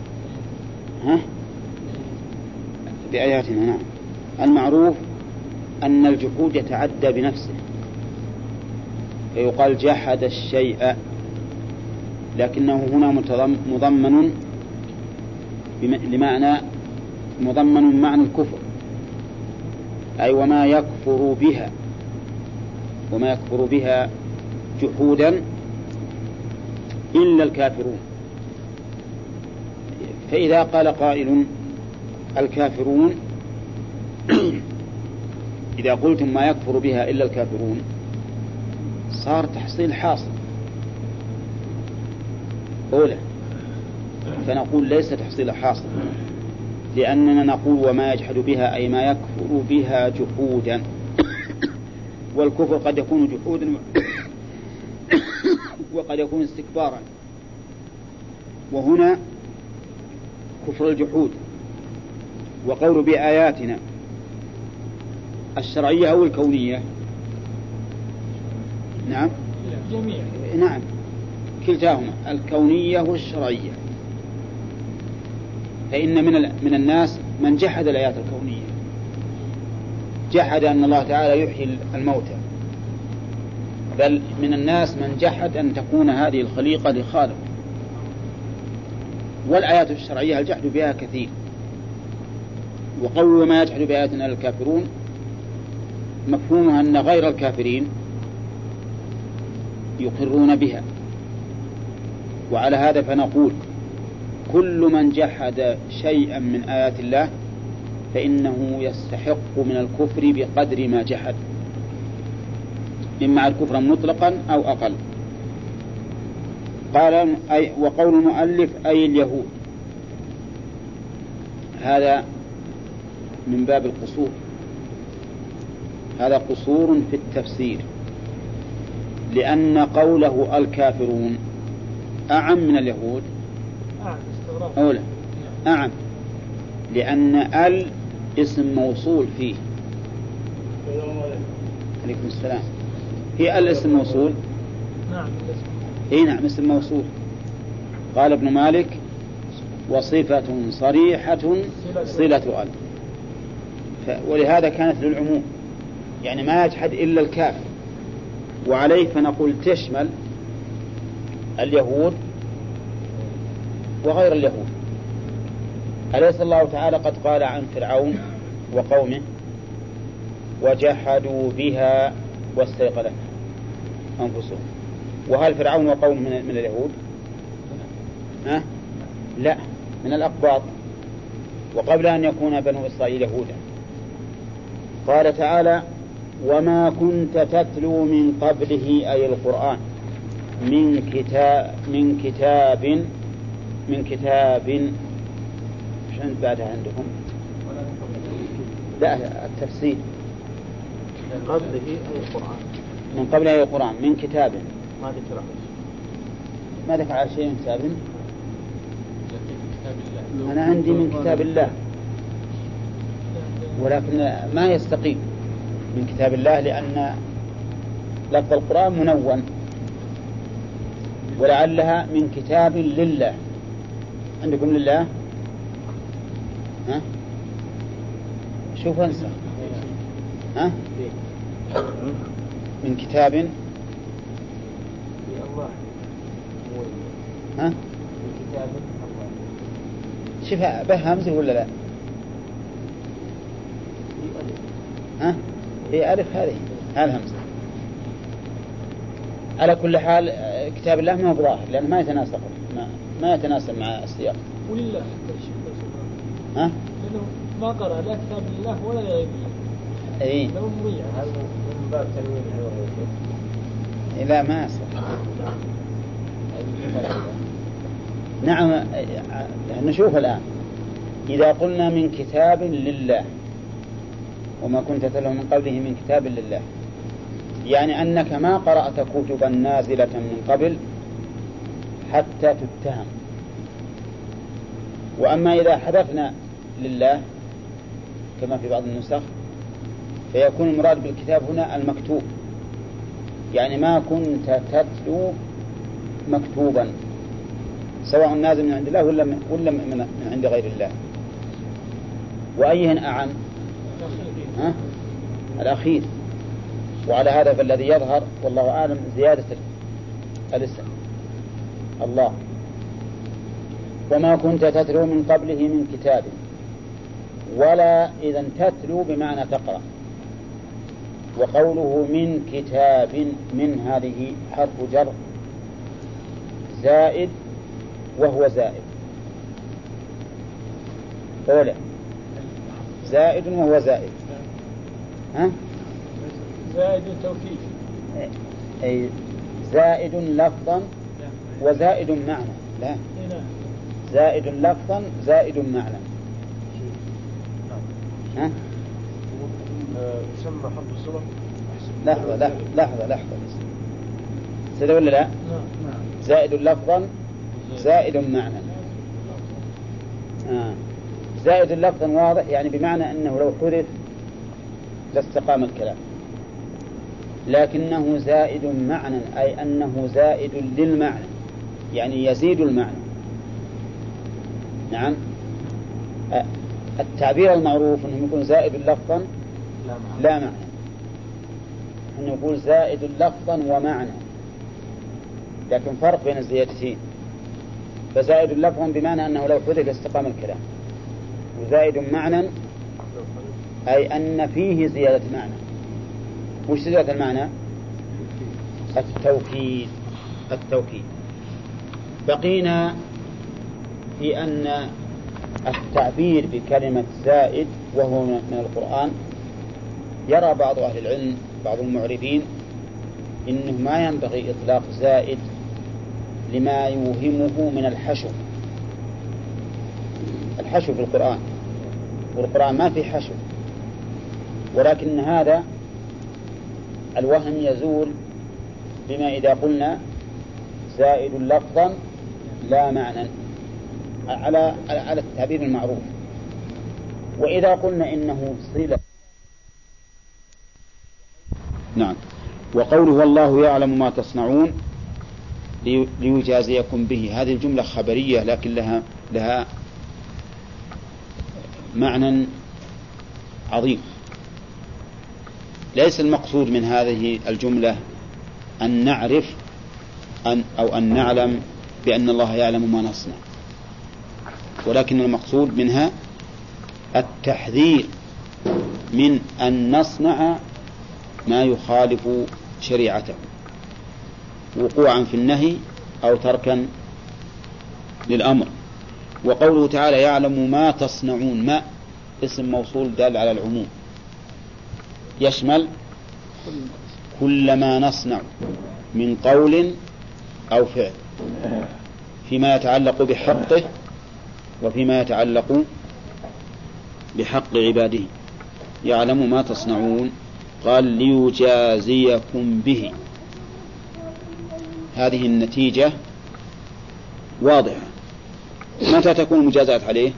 بآياتنا. نعم، المعروف أن الجحود يتعدى بنفسه، فيقال جحد الشيء، لكنه هنا مضمن معنى الكفر، أي وما يكفر بها جحودا إلا الكافرون. فإذا قال قائل الكافرون إذا قلتم ما يكفر بها إلا الكافرون صار تحصيل حاصل أولى، فنقول ليس تحصيل حاصل، لأننا نقول وما يجحد بها أي ما يكفر بها جحودا، والكفر قد يكون جحودا وقد يكون استكبارا. وهنا كفر الجحود. وقول بآياتنا الشرعية أو الكونية؟ نعم جميع. نعم كلتاهما، الكونية والشرعية. فإن من الناس من جحد الآيات الكونية، جحد أن الله تعالى يحيي الموتى، بل من الناس من جحد أن تكون هذه الخليقة لخالق. والآيات الشرعية الجحد بها كثير. وقول ما يجحد بآياتنا الكافرون مفهومها أن غير الكافرين يقرون بها. وعلى هذا فنقول كل من جحد شيئا من آيات الله فإنه يستحق من الكفر بقدر ما جحد، إما الكفر مطلقا أو أقل. قال وقول المؤلف أي اليهود، هذا من باب القصور، هذا قصور في التفسير، لأن قوله الكافرون أعم من اليهود أولا، أعم، لأن ال اسم موصول فيه. عليكم السلام. هي الاسم موصول؟ نعم نعم اسم موصول. قال ابن مالك وصفة صريحة صلة ال، ولهذا كانت للعموم، يعني ما يجحد إلا الكافر. وعليه فنقول تشمل اليهود وغير اليهود. أليس الله تعالى قد قال عن فرعون وقومه وجحدوا بها واستيقنتها أنفسهم؟ وهل فرعون وقومه من اليهود؟ لا، من الأقباط، وقبل أن يكون بنو إسرائيل يهودا. قال تعالى وما كنت تتلو من قبله أي القرآن من كتاب شنو بعدها عندكم؟ لا التفسير من قبله أي القرآن، من قبل أي القرآن من كتاب، ما ذكر على شيء من كتاب. أنا عندي من كتاب الله، ولكن ما يستقيم من كتاب الله، لأن لفظ القرآن منون، ولعلها من كتاب لله. عندكم لله؟ شوف انسى. من كتاب الله. من كتاب الله. شوف به همزة ولا لا؟ هي ألف، هذه همزة. على كل حال كتاب الله ما هو ظاهر، لأنه ما يتناسب مع السياق. ولله حتى لأنه ما قرأ لا كتاب الله ولا لغيره. أي لو مريع هذا من باب تنوين النور. لا ما يصح. نعم نشوف الآن إذا قلنا من كتاب لله وما كنت تتلو من قبله من كتاب لله، يعني أنك ما قرأت كتبا نازلة من قبل حتى تتهم. وأما إذا حذفنا لله كما في بعض النسخ فيكون المراد بالكتاب هنا المكتوب، يعني ما كنت تتلو مكتوبا سواء نازل من عند الله ولا من عند غير الله. وأيهن أعم؟ الأخير. وعلى هذا فالذي يظهر والله أعلم زيادة الاسم الله. وما كنت تتلو من قبله من كتاب، ولا إذا تتلو بمعنى تقرأ. وقوله من كتاب، من هذه حرف جر زائد وهو زائد، أولا زائد وهو زائد، ها؟ زائد توكيد، أي زائد لفظا وزائد معنى. لا، زائد لفظا زائد معنى. ها؟ يسمى حرف الصلة. لحظة سيدة ولا لا؟ زائد لفظا زائد معنى. زائد لفظا واضح، يعني بمعنى أنه لو حذف لاستقام الكلام، لكنه زائد معنى أي أنه زائد للمعنى، يعني يزيد المعنى. نعم. التعبير المعروف أنه يكون زائد لفظا لا معنى، أنه يقول زائد لفظا ومعنى، لكن فرق بين الزيادتين. فزائد لفظا بمعنى أنه لو حذف استقام الكلام، وزائد معنى أي أن فيه زيادة معنى. وش زيادة المعنى؟ التوكيد. بقينا في أن التعبير بكلمة زائد وهو من القرآن يرى بعض أهل العلم بعض المعربين إنه ما ينبغي إطلاق زائد لما يوهمه من الحشو في القرآن، والقرآن ما في حشو، ولكن هذا الوهم يزول بما إذا قلنا زائد لفظا لا معنى على التعبير المعروف. وإذا قلنا إنه صلة. نعم. وقوله والله يعلم ما تصنعون ليجازيكم به، هذه الجملة خبرية لكن لها معنى عظيم. ليس المقصود من هذه الجملة أن نعرف أو أن نعلم بأن الله يعلم ما نصنع، ولكن المقصود منها التحذير من أن نصنع ما يخالف شريعته وقوعا في النهي أو تركا للأمر. وقوله تعالى يعلم ما تصنعون، ما اسم موصول دال على العموم، يشمل كل ما نصنع من قول أو فعل فيما يتعلق بحقه وفيما يتعلق بحق عباده. يعلم ما تصنعون، قال ليجازيكم به. هذه النتيجة واضحة. متى تكون المجازات عليه؟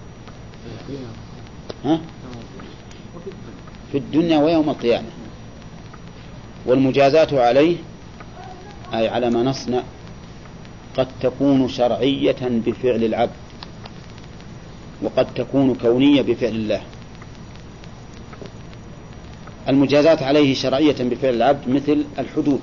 في الدنيا ويوم القيامة. والمجازات عليه أي على ما نصنع قد تكون شرعية بفعل العبد، وقد تكون كونية بفعل الله. المجازات عليه شرعية بفعل العبد مثل الحدود،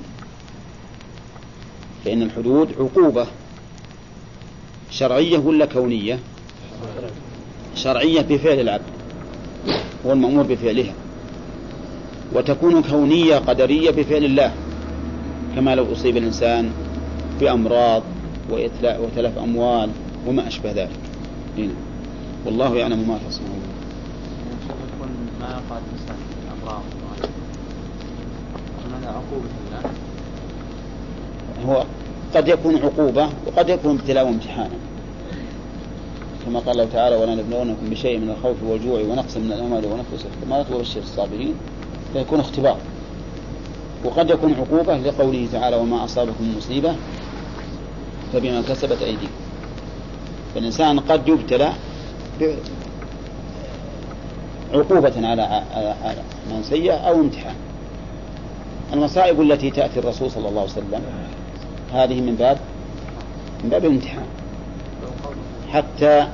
فإن الحدود عقوبة شرعية ولا كونية؟ شرعية بفعل العبد، هو المأمور بفعلها. وتكون كونية قدرية بفعل الله، كما لو أصيب الإنسان بأمراض وتلف أموال وما أشبه ذلك. هنا والله يعلم ما تصنعون. ما يقع الإنسان الأمراض هذا عقوبة الله. هو قد يكون عقوبة وقد يكون ابتلاء وامتحانا، كما قال الله تعالى ولنبلونكم بشيء من الخوف والجوع ونقص من الأموال ونفس الثمرات وبشر الصابرين، فيكون اختبار. وقد يكون عقوبة لقوله تعالى وما أصابكم مصيبة فبما كسبت أيديكم. فالإنسان قد يبتلى عقوبة على من سيئة أو امتحان. المصائب التي تأتي الرسول صلى الله عليه وسلم هذه من باب الامتحان حتى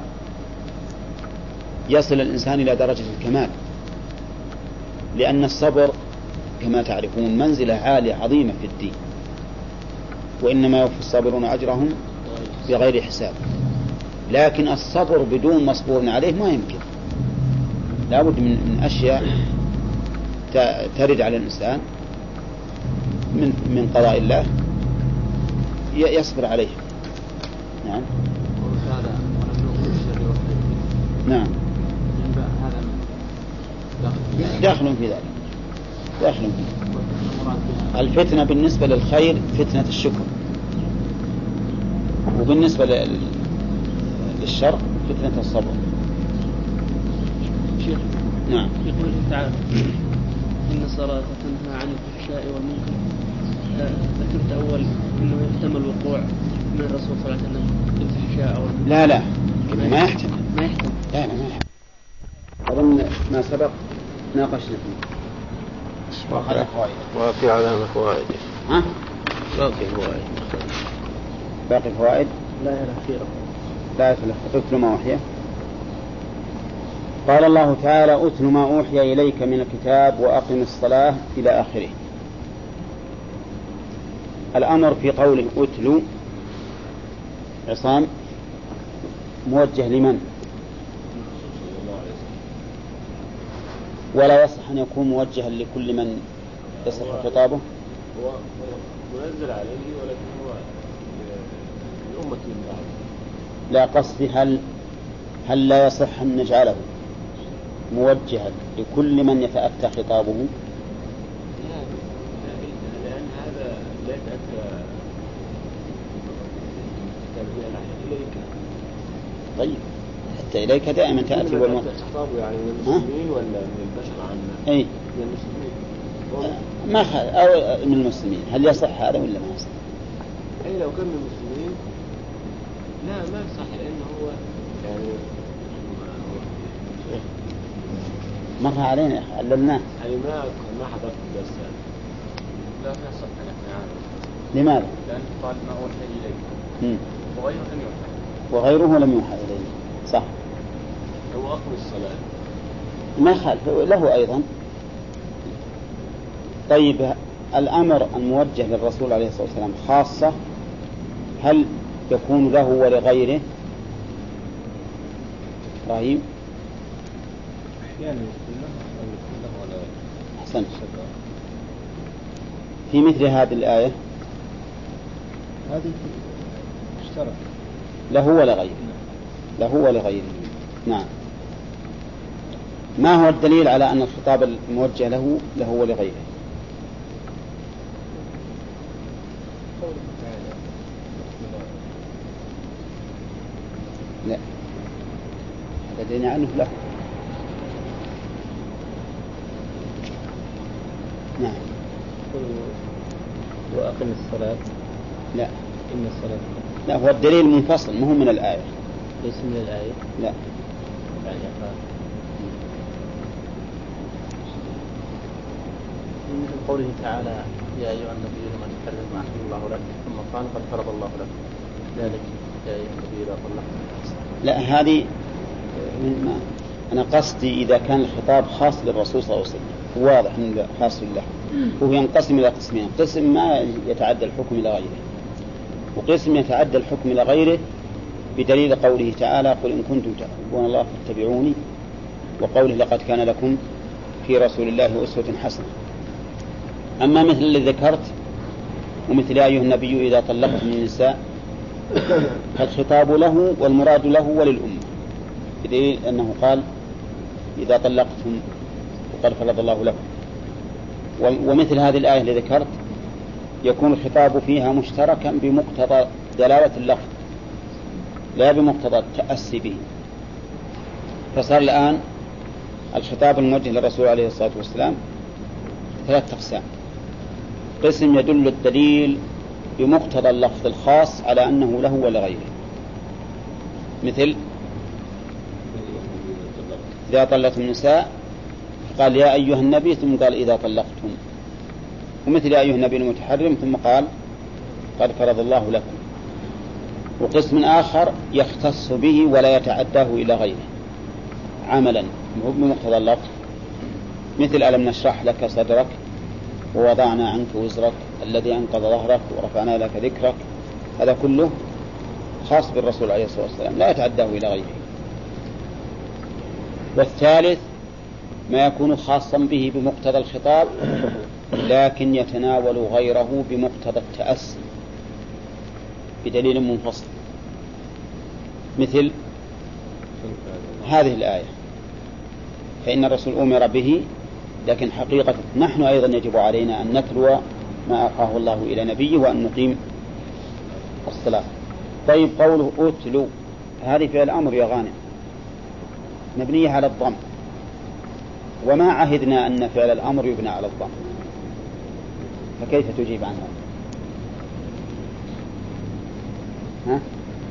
يصل الإنسان إلى درجة الكمال، لأن الصبر كما تعرفون منزلة عالية عظيمة في الدين، وإنما يوفي الصابرون أجرهم بغير حساب. لكن الصبر بدون مصبور عليه ما يمكن، لا بد من أشياء ترد على الإنسان من قضاء الله يصبر عليه. نعم نعم داخل في ذلك، داخل فيه. الفتنة بالنسبة للخير فتنة الشكر، وبالنسبة للشر فتنة الصبر. شيخ نعم. يقول تعالى إن الصلاة تنهى عن الفحشاء والمنكر. ذكرت أول إنه يحتمل وقوع من الرسول صلى الله عليه وسلم الفحشاء أو لا ما يحتمل. ما يحتمل. لا ما يحتمل. أظن ما سبق ناقشنا فيه. واقع على فوائد. ها؟ باقي فوائد. لا الأخيرة. لا أتل ما أوحي. قال الله تعالى أتل ما أوحي إليك من الكتاب وأقم الصلاة إلى آخره. الأمر في قوله أتل عصام موجه لمن؟ ولا يصح أن يكون موجها لكل من يصح خطابه؟ هو منزل عليه ولكن هو الأمة من بعد. لا قصدي هل لا يصح أن نجعله موجها لكل من يتأتى خطابه؟ لأن هذا لا يتأتى إليك. طيب حتى إليك دائما تأتي خطابه يعني من المسلمين ولا من البشر عامة؟ أي من المسلمين. ما أو من المسلمين، هل يصح هذا ولا ما يصح؟ أي لو كان من المسلمين لا ما يصح، لأنه هو يعني مر علينا علمناه. يعني ما حضرت بس لا ما يصح نحن عارف. لماذا؟ لأن قال ما أوحي إليك وغيره لم يوحى. وغيره لم يوحى إليه. صح. هو أقم الصلاة ما خالف له أيضا. طيب الأمر الموجه للرسول عليه الصلاة والسلام خاصة هل يكون له ولغيره؟ إبراهيم أحيانا يكون له ولا أحسن. في مثل هذه الآية هذه اشترك له ولغيره. له ولغيره. نعم. ما هو الدليل على أن الخطاب الموجه له ولغيره؟ لا لدينا عنه له. نعم. وأقم الصلاة. لا إن الصلاة. لا هو الدليل منفصل مو من الآية. ليس من الآية. لا يعني من قوله تعالى يا أيها النبي لمن تحرم ما أحل الله لك ثم قال قد فرض الله لك ذلك يا أيها النبي إذا طلقتم. لا هذه أنا قصدي إذا كان الخطاب خاص للرسول صلى الله عليه وسلم واضح أنه خاص له، وهو ينقسم إلى قسمين: قسم ما يتعدى الحكم إلى غيره، وقسم يتعدى الحكم إلى غيره بدليل قوله تعالى قل إن كنتم تحبون الله فاتبعوني، وقوله لقد كان لكم في رسول الله أسوة حسنة. أما مثل الذي ذكرت ومثل يا أيها النبي إذا طلقتم النساء فالخطاب له والمراد له وللأمة، بدليل أنه قال إذا طلقتم وقد فرض الله لكم. ومثل هذه الآية اللي ذكرت يكون الخطاب فيها مشتركا بمقتضى دلالة اللفظ لا بمقتضى التأسي به. فصار الآن الخطاب الموجه للرسول عليه الصلاة والسلام 3 أقسام: قسم يدل الدليل بمقتضى اللفظ الخاص على أنه له ولغيره، مثل إذا طلقتم النساء قال يا أيها النبي ثم قال إذا طلقتم، ومثل يا أيها النبي المتحرم ثم قال قد فرض الله لكم. وقسم آخر يختص به ولا يتعداه إلى غيره عملا بمقتضى اللفظ، مثل ألم نشرح لك صدرك ووضعنا عنك وزرك الذي أنقض ظهرك ورفعنا لك ذكرك، هذا كله خاص بالرسول عليه الصلاة والسلام لا يتعداه إلى غيره. والثالث ما يكون خاصا به بمقتضى الخطاب لكن يتناول غيره بمقتضى التأسي بدليل منفصل، مثل هذه الآية فإن الرسول أمر به، لكن حقيقة نحن أيضا يجب علينا أن نتلو ما ألقاه الله إلى نبيه وأن نقيم الصلاة. طيب قوله أتلو هذه فعل أمر يا غانم مبنية على الضم، وما عهدنا أن فعل الأمر يبنى على الضم، فكيف تجيب عنها؟ ها؟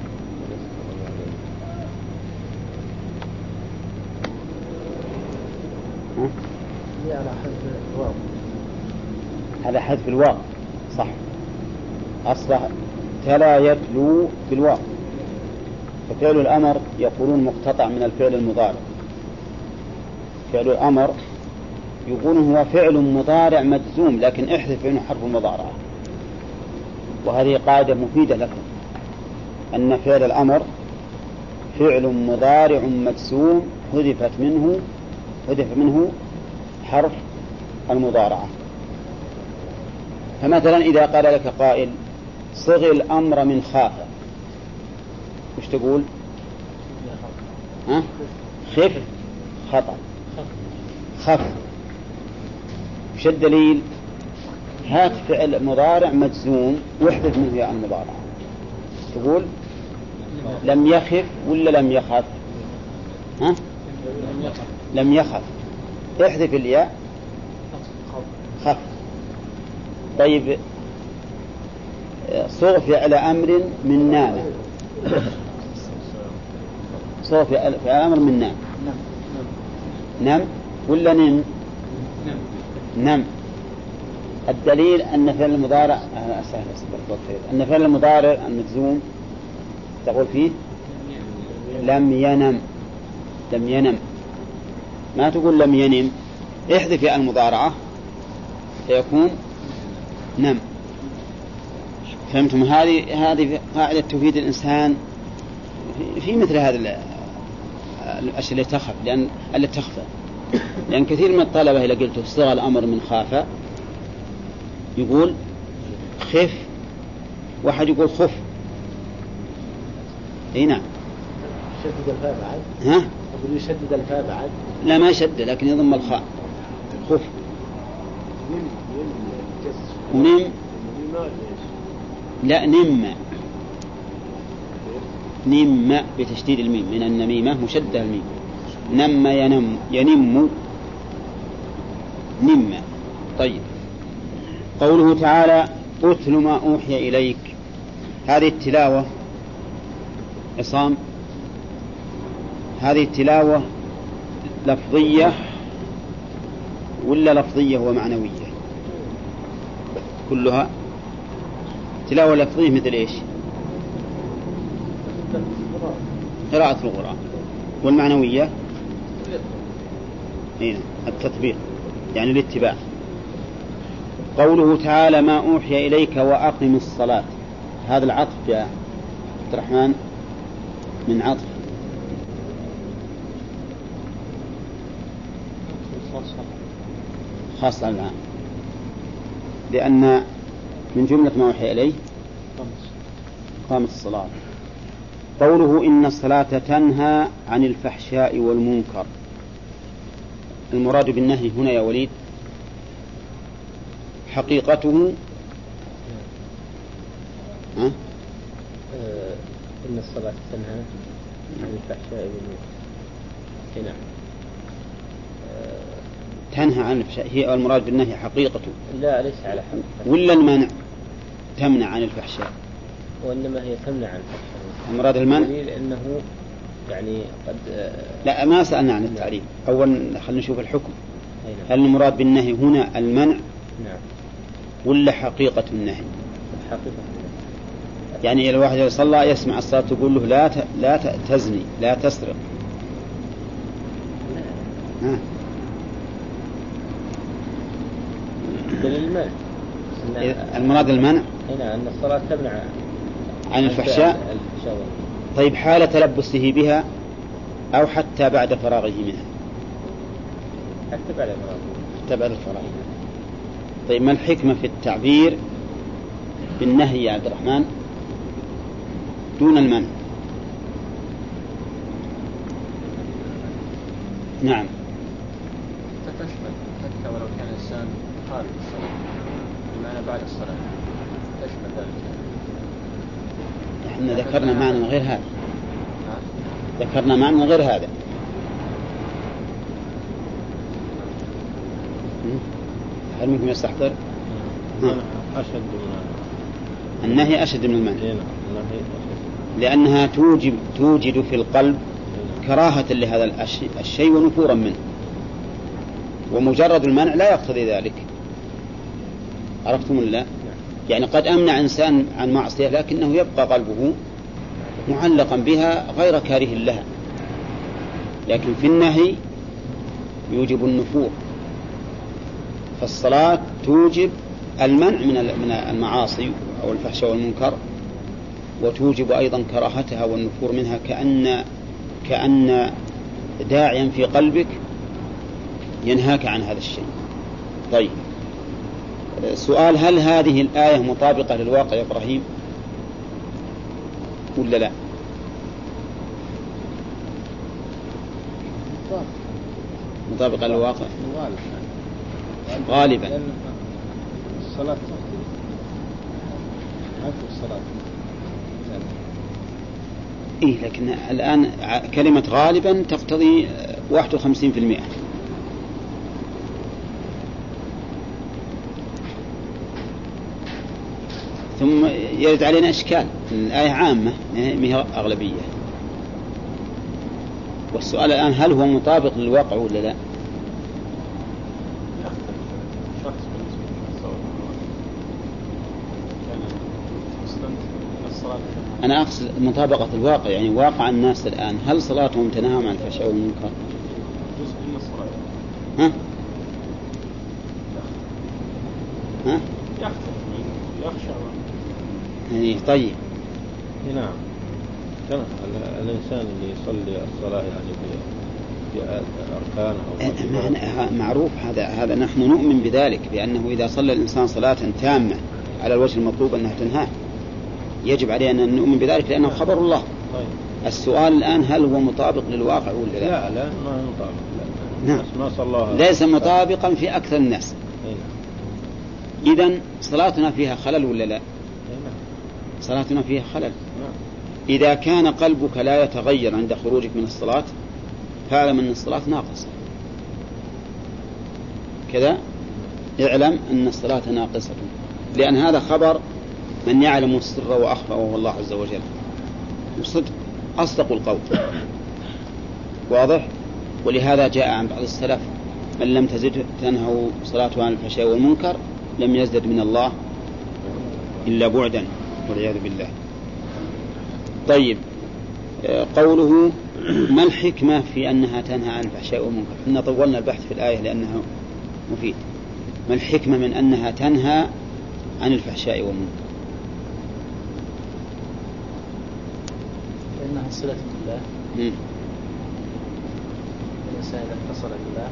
ها؟ على حذف الواو. على حذف الواو صح، أصبح تلا يتلو بالواو، ففعل الأمر يقولون مقتطع من الفعل المضارع. فعل الأمر يقولون هو فعل مضارع مجزوم لكن احذف منه حرف المضارعة، وهذه قاعدة مفيدة لكم أن فعل الأمر فعل مضارع مجزوم حذف منه حرف المضارعة. فمثلا إذا قال لك قائل صغ الأمر من خاف، وش تقول؟ خف خطأ خف. وش الدليل؟ هات فعل مضارع مجزوم واحذف منه ياء المضارعة، تقول لم يخف ولا لم يخف؟ ها؟ لم يخف، احذف الياء خف. طيب صغ فعل أمر من نام، صغ فعل أمر من نام، نم ولا نم؟ نم. الدليل أن فعل المضارع أن فعل المضارع المجزوم تقول فيه لم ينم، لم ينم، ما تقول لم ينم، احذف ياء المضارعة فيكون نم. فهمتم؟ هذه قاعدة تفيد الإنسان في مثل هذا الأشياء التي تخف، التي تخفى، لأن كثير من الطلبة إذا قلت صغى الأمر من خافة يقول خف، واحد يقول خف. اي نعم. شدد الفاء بعد. ها؟ أقول يشدد الفاء بعد. لا ما يشدد لكن يضم الخاء. خف. نم. لا نم. نم بتشديد الميم من النميمة مشدد الميم. نم ينم ينم نم. طيب قوله تعالى أتل ما أوحي إليك، هذه التلاوة عصام، هذه التلاوة لفظية ولا لفظية ومعنوية؟ كلها تلاوة لفظية مثل إيش؟ قراءة القرآن. والمعنوية التطبيق يعني الاتباع. قوله تعالى ما أوحي إليك وأقم الصلاة، هذا العطف يا عبد الرحمن من عطف خاص على العام، لأن من جملة ما أوحي إليه قامت الصلاة. قوله إن الصلاة تنهى عن الفحشاء والمنكر، المراد بالنهي هنا يا وليد حقيقته إن الصلاة تنهى عن الفحشاء والمنكر. نعم. تنهى عن الفحشاء هي المراد بالنهي حقيقته؟ لا ليس على حقيقة. ولا المنع تمنع عن الفحشاء؟ وإنما هي تمنع عن الفحشاء. المراد المنع؟ دليل أنه يعني قد لا ما سألنا عن التعريف. أولا خلينا نشوف الحكم. نعم. هل المراد بالنهي هنا المنع؟ نعم. ولا حقيقة النهي؟ حقيقة النهي. يعني الواحد صلى يسمع الصلاة تقول له لا تزني لا تسرق. ها. دليل المنع. المراد المنع؟ هنا أن الصلاة تمنع عن الفحشاء. طيب حال تلبسه بها أو حتى بعد فراغه منها؟ حتى بعد فراغه. حتى بعد الفراغ. طيب ما الحكمة في التعبير بالنهي يا عبد الرحمن دون المنع؟ نعم. تشمل حتى ولو كان الإنسان خارج الصلاة بمعنى بعد الصلاة تشمل ذلك. احنا ذكرنا معنى غير هذا. ذكرنا معنى غير هذا. هل منكم يستحضر؟ أشد من النهي أشد من المنع. النهي لأنها توجد في القلب كراهة لهذا الشيء ونفورا منه، ومجرد المنع لا يقتضي ذلك. عرفتم ولا؟ يعني قد أمنع إنسان عن معصية لكنه يبقى قلبه معلقا بها غير كاره لها، لكن في النهي يوجب النفور. فالصلاة توجب المنع من المعاصي أو الفحشاء والمنكر، وتوجب أيضا كراهتها والنفور منها، كأن داعيا في قلبك ينهاك عن هذا الشيء. طيب سؤال: هل هذه الآية مطابقة للواقع يا إبراهيم ولا لا؟ مطابقة للواقع غالبا. الصلاة الصلاة إيه، لكن الآن كلمة غالبا تقتضي 51%. ثم يرد علينا إشكال، الآية عامة ما هي أغلبية، والسؤال الآن هل هو مطابق للواقع ولا لا؟ أنا أقصد مطابقة الواقع، يعني واقع الناس الآن هل صلاتهم تنهى عن الفحشاء والمنكر؟ جزء من الصلاة. ها؟ ها؟ يخشى. يعني طيب. نعم. الإنسان اللي يصلي الصلاة يعني بأركانها معروف هذا نحن نؤمن بذلك، بأنه إذا صلى الإنسان صلاة تامة على الوجه المطلوب أنها تنهى، يجب علينا أن نؤمن بذلك لأنه خبر الله. طيب. السؤال الآن هل هو مطابق للواقع ولا لا؟ لا ما مطابق. نعم. ما صلى ليس مطابقا في أكثر الناس. إذن صلاتنا فيها خلل ولا لا؟ صلاتنا فيها خلل. إذا كان قلبك لا يتغير عند خروجك من الصلاة فاعلم أن الصلاة ناقصة. كذا اعلم أن الصلاة ناقصة، لأن هذا خبر من يعلم السر وأخفى وهو الله عز وجل، وصدق أصدق القول. واضح؟ ولهذا جاء عن بعض السلف: من لم تزد تنهوا صلاته عن الفحشاء والمنكر لم يزدد من الله إلا بعدا، والعياذ بالله. طيب قوله: ما الحكمة في أنها تنهى عن الفحشاء والمنكر؟ إحنا طولنا البحث في الآية لأنها مفيد. ما الحكمة من أنها تنهى عن الفحشاء والمنكر؟ لأنها صلة بالله. الإنسان إذا اتصل بالله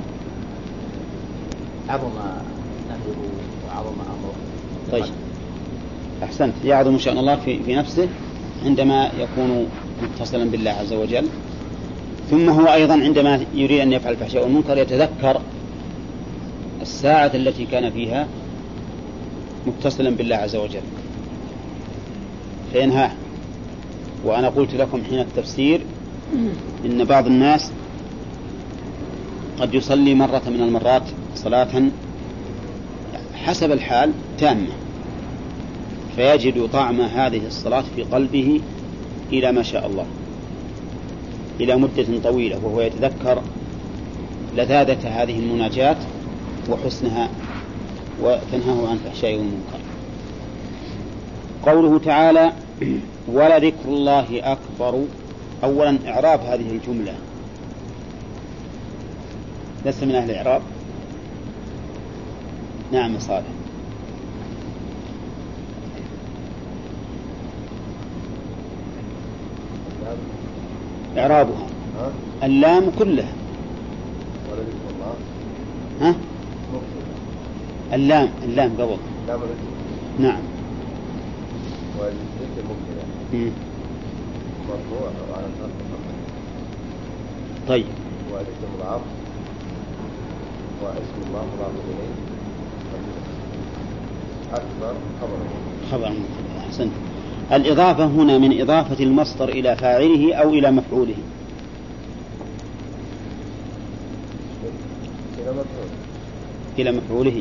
عظم نهيه وعظم أمره. طيب أحسنت، يعظم شأن الله في نفسه عندما يكون متصلا بالله عز وجل. ثم هو أيضا عندما يريد أن يفعل الفحشاء والمنكر يتذكر الساعة التي كان فيها متصلا بالله عز وجل فينهاه. وأنا قلت لكم حين التفسير إن بعض الناس قد يصلي مرة من المرات صلاة حسب الحال تامة، فيجد طعم هذه الصلاة في قلبه إلى ما شاء الله، إلى مدة طويلة، وهو يتذكر لذاذة هذه المناجاة وحسنها وتنهاه عن الفحشاء والمنكر. قوله تعالى ولذكر الله أكبر. أولا إعراب هذه الجملة، لست من أهل الإعراب؟ نعم صالح. إعرابها اللام كلها. ها؟ اللام قبل. نعم. طيب. واسم العرض واسم الله مضاف إليه أكبر خبر. أحسنت. الإضافة هنا من إضافة المصدر إلى فاعله أو إلى مفعوله؟ إلى مفعوله.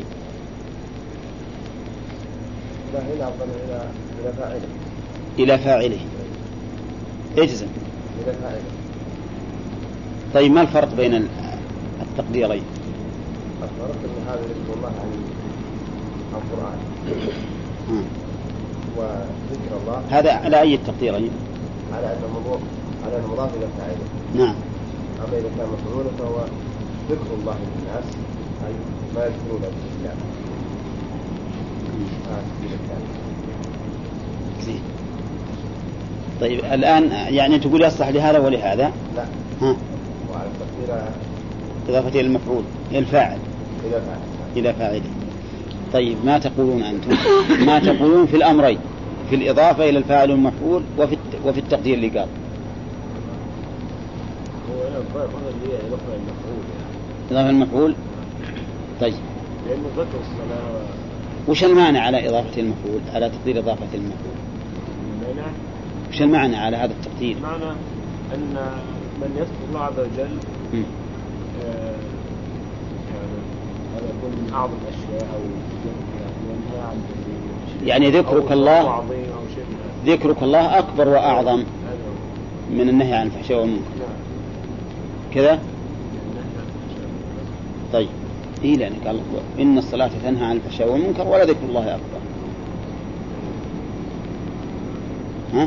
لا، هنا أفضل إلى فاعله. إلى فاعله. اجزم. إلى فاعله. طيب ما الفرق بين التقديرين؟ الفرق أن هذا ذكر الله عن القرآن وذكر الله هذا على أي التقديرين؟ على أن المضاف إلى فاعله. نعم. أما إذا كان مفعولا فهو ذكر الله للناس، أي ما يذكرون بالله. زين. طيب الآن يعني تقول يصلح لهذا ولهذا؟ لا. ها. وعلى التقدير إضافة إلى المفعول إلى الفاعل. إلى فاعله. طيب ما تقولون أنتم؟ ما تقولون في الأمرين، في الإضافة إلى الفاعل والمفعول وفي التقدير اللي قال؟ إضافة المفعول. طيب. لأنه ذكر الصلاة. وش المعنى على إضافة المفعول، على تقدير إضافة المفعول؟ وش المعنى على هذا التقدير؟ معنى أن من يذكر الله عز وجل هذا يكون من أعظم الأشياء أو ينهى عن يعني ذكرك الله أكبر وأعظم من النهي عن الفحشاء والمنكر كذا. طيب إيه، لأن قال إن الصلاة تنهى عن الفحشاء والمنكر ولا ذكر الله أكبر. ها؟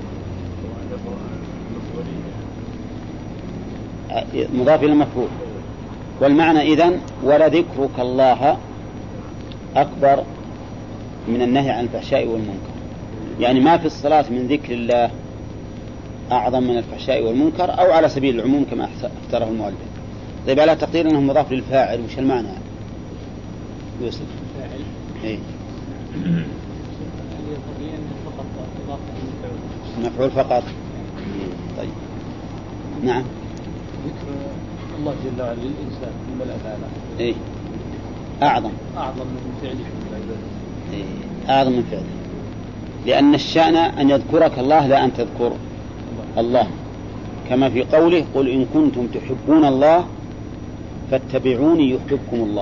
مضاف إلى المفعول. والمعنى إذن ولذكرك الله أكبر من النهي عن الفحشاء والمنكر، يعني ما في الصلاة من ذكر الله أعظم من الفحشاء والمنكر، أو على سبيل العموم كما اختاره المؤلف. طيب على تقدير أنه مضاف للفاعل، وش المعنى يوسف؟ فاعل. إيه؟ مفعول فقط. طيب نعم. ذكر الله جل وعلا للإنسان في الملأ الأعلى. إيه؟ أعظم من فعله. إيه؟ أعظم من فعله، لأن الشأن أن يذكرك الله لا أن تذكر الله، كما في قوله قل إن كنتم تحبون الله فاتبعوني يحببكم الله.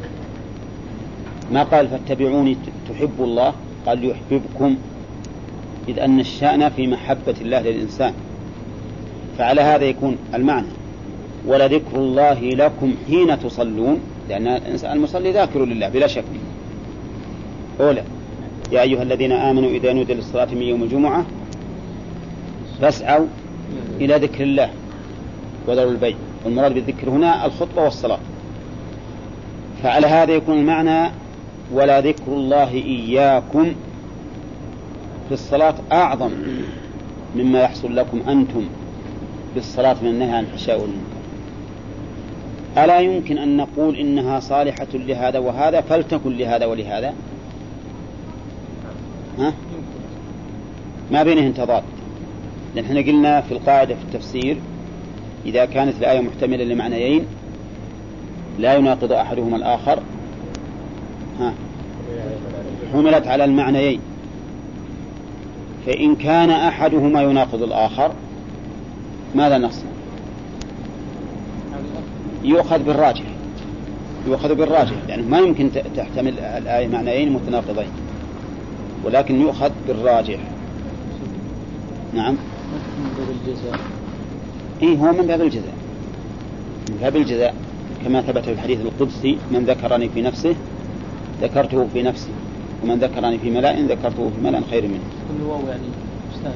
ما قال فاتبعوني تحبوا الله، قال يحببكم، إذ أن الشأن في محبة الله للإنسان. فعلى هذا يكون المعنى ولذكر الله لكم حين تصلون، لأن الإنسان المصلي ذاكر لله بلا شك. أولا يا أيها الذين آمنوا إذا نودي للصلاة من يوم الجمعة فاسعوا إلى ذكر الله وذروا البيع، والمراد بالذكر هنا الخطبة والصلاة. فعلى هذا يكون المعنى ولا ذكر الله إياكم في الصلاة أعظم مما يحصل لكم أنتم بالصلاة من النهي عن الفحشاء والمنكر. ألا يمكن أن نقول إنها صالحة لهذا وهذا فلتكن لهذا ولهذا؟ ها؟ ما بينهن تضاد، لأن احنا قلنا في القاعدة في التفسير إذا كانت الآية محتملة لمعنيين لا يناقض أحدهما الآخر حملت على المعنيين، فإن كان أحدهما يناقض الآخر ماذا نصنع؟ يؤخذ بالراجح، يؤخذ بالراجح، يعني ما يمكن تحتمل الآية معنيين متناقضين، ولكن يؤخذ بالراجح. نعم. من باب الجزاء. إيه هو من باب الجزاء، من باب الجزاء كما ثبت في الحديث القدسي: من ذكرني في نفسه ذكرته في نفسي، ومن ذكرني في ملأ ذكرته في ملأ خير منه. كل واو يعني مستانف.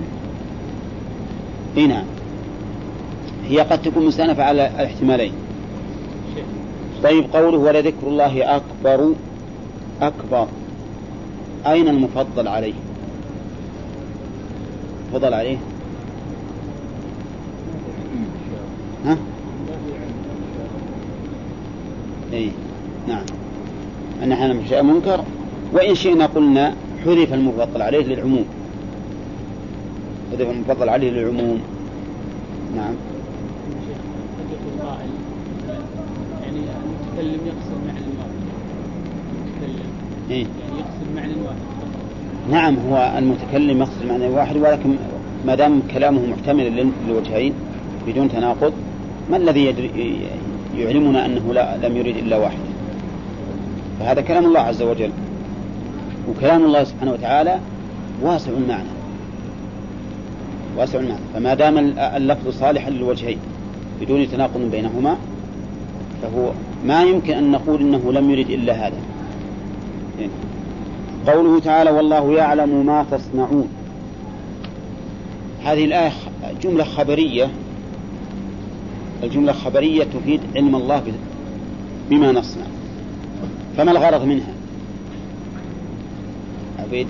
إيه نعم، هي قد تكون مستأنفة على الاحتمالين. طيب قوله ولذكر الله أكبر، أكبر أين المفضل عليه؟ فضل عليه ها؟ إيه نعم، أن نحن مشاء منكر، وإن شئنا قلنا حذف المفضل عليه للعموم، حذف المفضل عليه للعموم. نعم. يعني المتكلم يقصد معنى واحد. المتكلم إيه؟ يعني يقصد معنى واحد. نعم، هو المتكلم يقصد معنى واحد، ولكن ما دام كلامه محتمل للوجهين بدون تناقض، ما الذي يعلمنا أنه لم يريد إلا واحد؟ فهذا كلام الله عز وجل، وكلام الله سبحانه وتعالى واسع المعنى، واسع المعنى، فما دام اللفظ صالحا للوجهين بدون تناقض بينهما، فهو ما يمكن أن نقول إنه لم يرد إلا هذا. قوله تعالى والله يعلم ما تصنعون، هذه الآية جملة خبرية، الجملة الخبرية تفيد علم الله بما نصنع، فما الغرض منها؟ عبيد.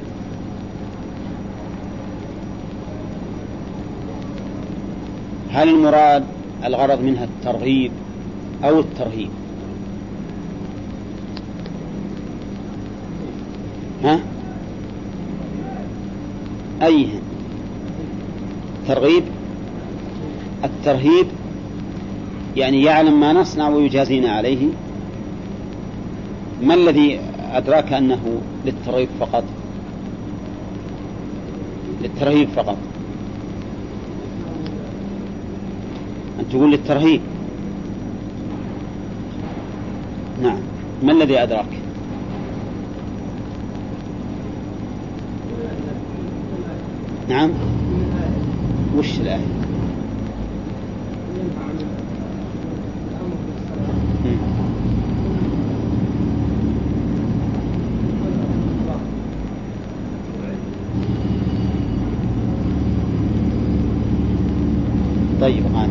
هل المراد الغرض منها الترغيب أو الترهيب؟ ها؟ أيها ترغيب؟ الترهيب يعني يعلم ما نصنع ويجازينا عليه. ما الذي أدراك أنه للترهيب فقط؟ للترهيب فقط؟ أن تقول للترهيب. نعم، ما الذي أدراك؟ نعم، وش الآية؟ طيب الآن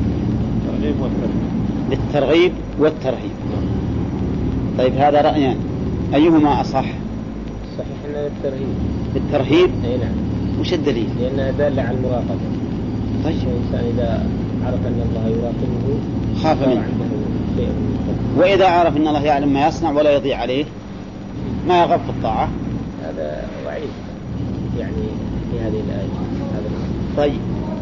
للترغيب والترهيب. طيب هذا رأيان، أيهما أصح؟ صحيح أنه للترهيب. للترهيب؟ أي نعم. وش الدليل؟ لأنها دالة على المراقبة. طيب الإنسان إذا عرف أن الله يراقبه خاف منه، وإذا عرف أن الله يعلم ما يصنع ولا يضيع عليه ما يغض في الطاعة. هذا وعيد يعني في هذه الآية. هذا طيب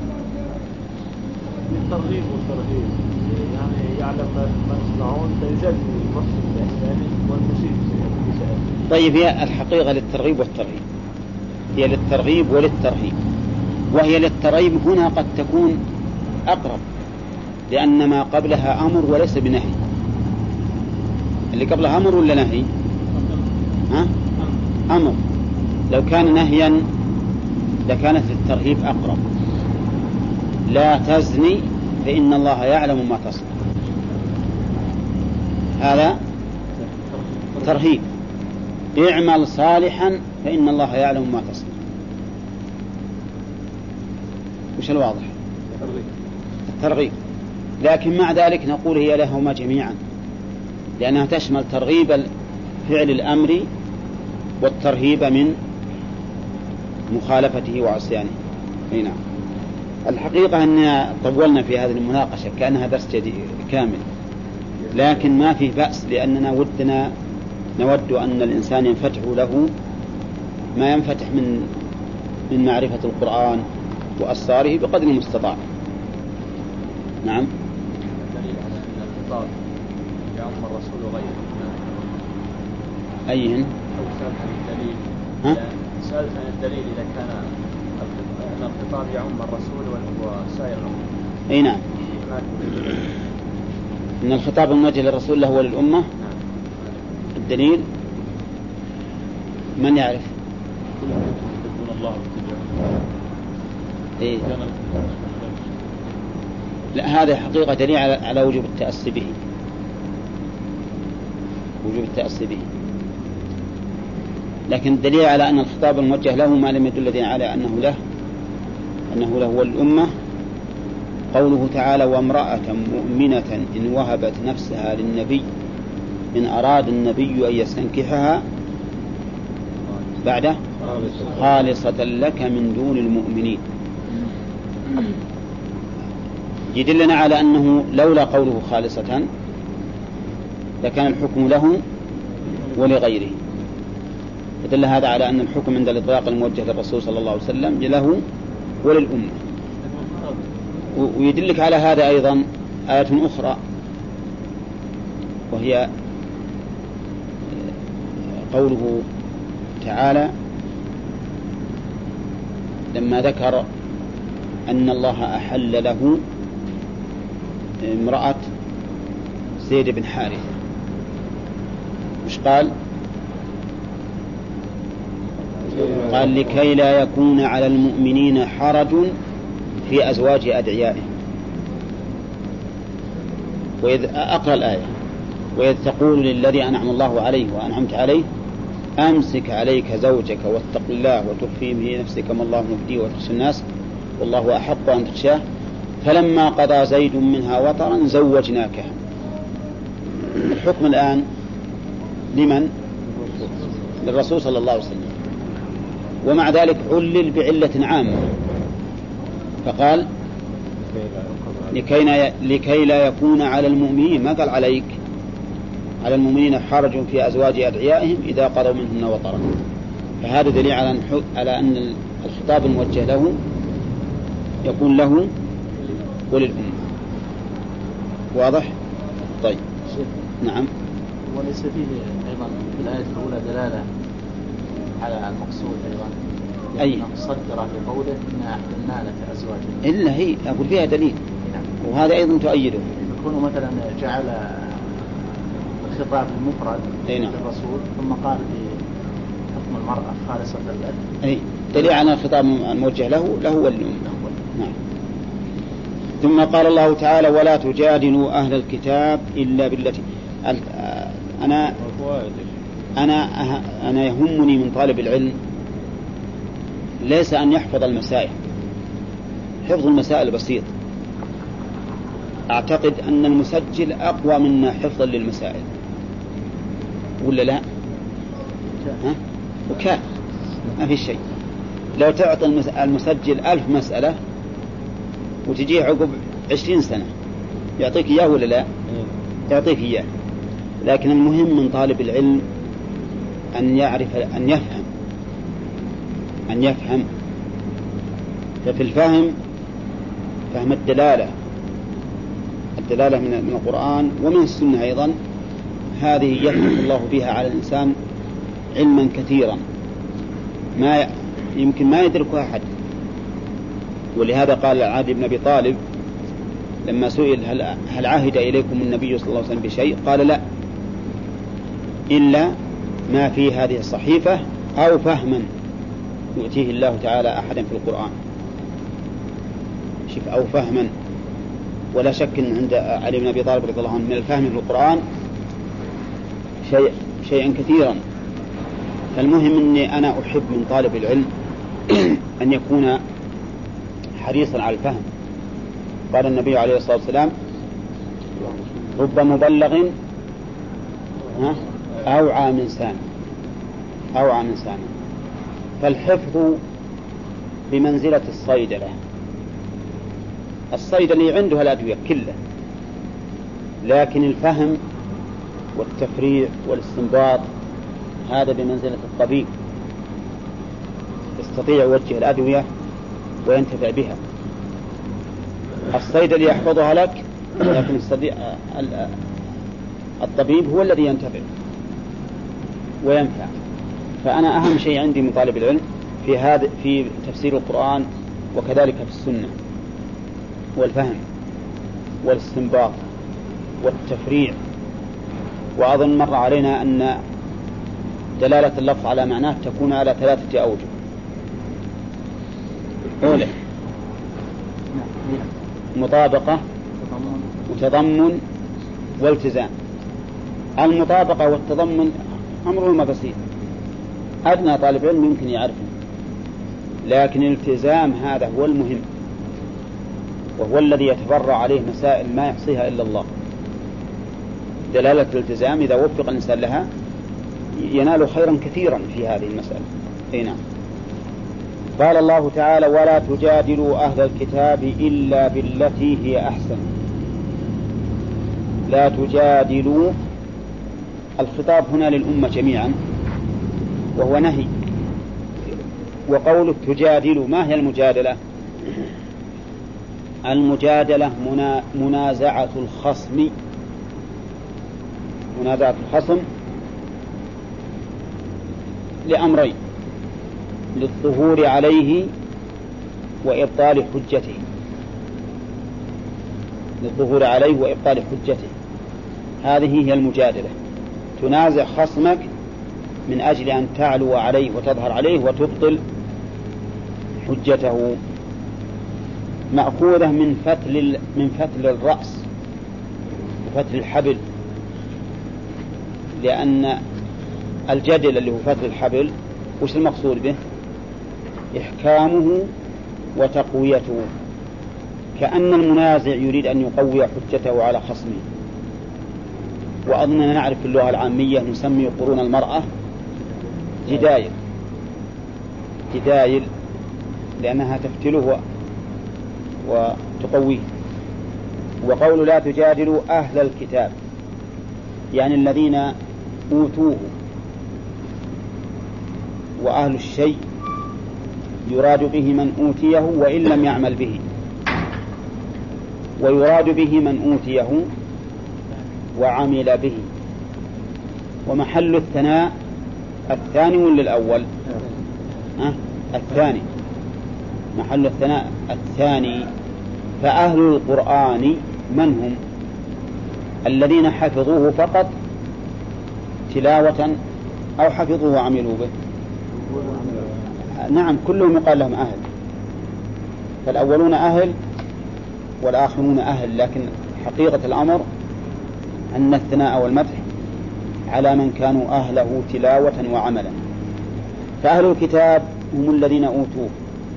الترغيب والترهيب يعني يعلم ما يصنعون فيجازي المحسن بإحسانه والمسيء بسيئته. طيب هي الحقيقة للترغيب والترهيب، هي للترغيب وللترهيب، وهي للترغيب هنا قد تكون أقرب، لأن ما قبلها أمر وليس بنهي. اللي قبلها أمر ولا نهي؟ ها؟ أمر. لو كان نهيا لكانت الترهيب أقرب. لا تزني فإن الله يعلم ما تصنع، هذا ترهيب. اعمل صالحا فإن الله يعلم ما تصنع. وش الواضح؟ الترغيب. لكن مع ذلك نقول هي لهما جميعا، لأنها تشمل ترغيب فعل الأمر والترهيب من مخالفته وعصيانه. نعم. الحقيقة أن طولنا في هذه المناقشة كأنها درس كامل، لكن ما فيه بأس، لأننا نود أن الإنسان ينفتح له ما ينفتح من معرفة القرآن وأسراره بقدر المستطاع. نعم. دليل على أن الخطاب يعم الرسول وغيره. أيهن؟ أو سألت عن الدليل. سألت عن الدليل إذا كان الخطاب يعم الرسول وسائر الأمة. أي نعم. إن الخطاب الموجه للرسول له وللأمة. نعم. الدليل من يعرف؟ إيه؟ لا، هذا حقيقة دليل على وجوب التأسي به، وجوب التأسي به. لكن الدليل على أن الخطاب الموجه له ما لم يدل على أنه له والأمة قوله تعالى: وامرأة مؤمنة إن وهبت نفسها للنبي إن أراد النبي أن يستنكحها بعده خالصة لك من دون المؤمنين. يدلنا على أنه لولا قوله خالصة لكان الحكم له ولغيره. يدل هذا على أن الحكم عند الإطلاق الموجه للرسول صلى الله عليه وسلم له وللأمة. ويدلك على هذا أيضا آية أخرى، وهي قوله تعالى لما ذكر أن الله أحل له امرأة زيد بن حارثة، مش قال لكي لا يكون على المؤمنين حرج في أزواج أدعيائهم. وإذ أقرأ الآية: وإذ تقول للذي أنعم الله عليه وأنعمت عليه أمسك عليك زوجك واتق الله وتخفي في نفسك ما الله مبديه وتخشى الناس والله أحق أن تخشاه فلما قضى زيد منها وطرا زوجناكها. الحكم الآن لمن؟ للرسول صلى الله عليه وسلم، ومع ذلك علل بعلة عامة فقال لكي لا يكون على المؤمنين، ما قال عليك، على المؤمنين حرج في أزواج أدعيائهم إذا قضوا منهن وطرا. فهذا دليل على أن الخطاب الموجه له يكون له وللأمة. واضح؟ طيب. نعم. وليس فيه أيضا في الآية الأولى دلالة على المقصود أيضا، أي صدر في قوله إنا أحللنا لك أزواجا، إلا هي أقول فيها دليل. وهذا أيضا تؤيده. يكون مثلا جعل الخطاب المفرد للرسول ثم قال بحكم المرأة خالصة لك، أي دليل على الخطاب الموجه له والأمة. نعم. ثم قال الله تعالى: ولا تجادلوا أهل الكتاب إلا بالتي. أنا يهمني من طالب العلم ليس أن يحفظ المسائل، حفظ المسائل بسيط. أعتقد أن المسجل أقوى منا حفظا للمسائل، ولا لا؟ وكان ما في شيء. لو تعطي المسجل 1000 مسألة وتجيه عقب 20 سنة يعطيك إياه ولا لا؟ يعطيك إياه. لكن المهم من طالب العلم أن يعرف، أن يفهم. ففي الفهم فهم الدلالة من القرآن ومن السنة أيضا، هذه يفتح الله بها على الإنسان علما كثيرا ما يمكن ما يدركه أحد. ولهذا قال علي بن أبي طالب لما سئل هل عهد إليكم النبي صلى الله عليه وسلم بشيء؟ قال لا، إلا ما في هذه الصحيفة أو فهما يؤتيه الله تعالى أحدا في القرآن. شوف، أو فهما. ولا شك أن عند علي بن أبي طالب رضي الله عنه من الفهم في القرآن شيئا كثيرا. فالمهم أني أنا أحب من طالب العلم أن يكون حريصا على الفهم. قال النبي عليه الصلاة والسلام: رب مبلغ أوعى من سامع. فالحفظ بمنزلة الصيدلة. الصيدلي عندها الأدوية كلها، لكن الفهم والتفريع والاستنباط هذا بمنزلة الطبيب، يستطيع يوجه الأدوية وينتفع بها. الصيدلي يحفظها لك، لكن الطبيب هو الذي ينتفع وينفع. فأنا أهم شيء عندي من طالب العلم في تفسير القرآن وكذلك في السنة والفهم والاستنباط والتفريع. وأظن مر علينا أن دلالة اللفظ على معناه تكون على 3 أوجه. أولى مطابقة وتضمن والتزام. المطابقة والتضمن أمرهما بسيط، أدنى طالب علم يمكن يعرفه، لكن الالتزام هذا هو المهم، وهو الذي يتفرع عليه مسائل ما يحصيها إلا الله. دلالة الالتزام إذا وفق الإنسان لها ينال خيرا كثيرا في هذه المسألة. نعم. قال الله تعالى: ولا تجادلوا أهل الكتاب إلا بالتي هي أحسن. لا تجادلوا، الخطاب هنا للأمة جميعا وهو نهي. وقول تجادلوا، ما هي المجادلة؟ المجادلة منازعة الخصم، منازعة الخصم لأمرين: للظهور عليه وإبطال حجته، للظهور عليه وإبطال حجته. هذه هي المجادلة، تنازع خصمك من أجل أن تعلو عليه وتظهر عليه وتبطل حجته. مأخوذة من فتل الرأس وفتل الحبل، لأن الجدل اللي هو فتل الحبل وش المقصود به؟ إحكامه وتقويته، كأن المنازع يريد أن يقوي حجته على خصمه. وأظننا نعرف في اللغة العامية نسمي قرون المرأة جدايل، جدايل لأنها تفتله وتقويه. وقول لا تجادلوا أهل الكتاب يعني الذين أوتوه، وأهل الشيء يراد به من أوتيه وإن لم يعمل به، ويراد به من أوتيه وعمل به. ومحل الثناء الثاني ولا الأول؟ الثاني، محل الثناء الثاني. فأهل القرآن من هم؟ الذين حفظوه فقط تلاوة أو حفظوه وعملوا به؟ نعم، كلهم يقال لهم أهل. فالأولون أهل والآخرون أهل، لكن حقيقة الأمر أن الثناء والمدح على من كانوا أهله تلاوة وعملا. فأهل الكتاب هم الذين أوتوه،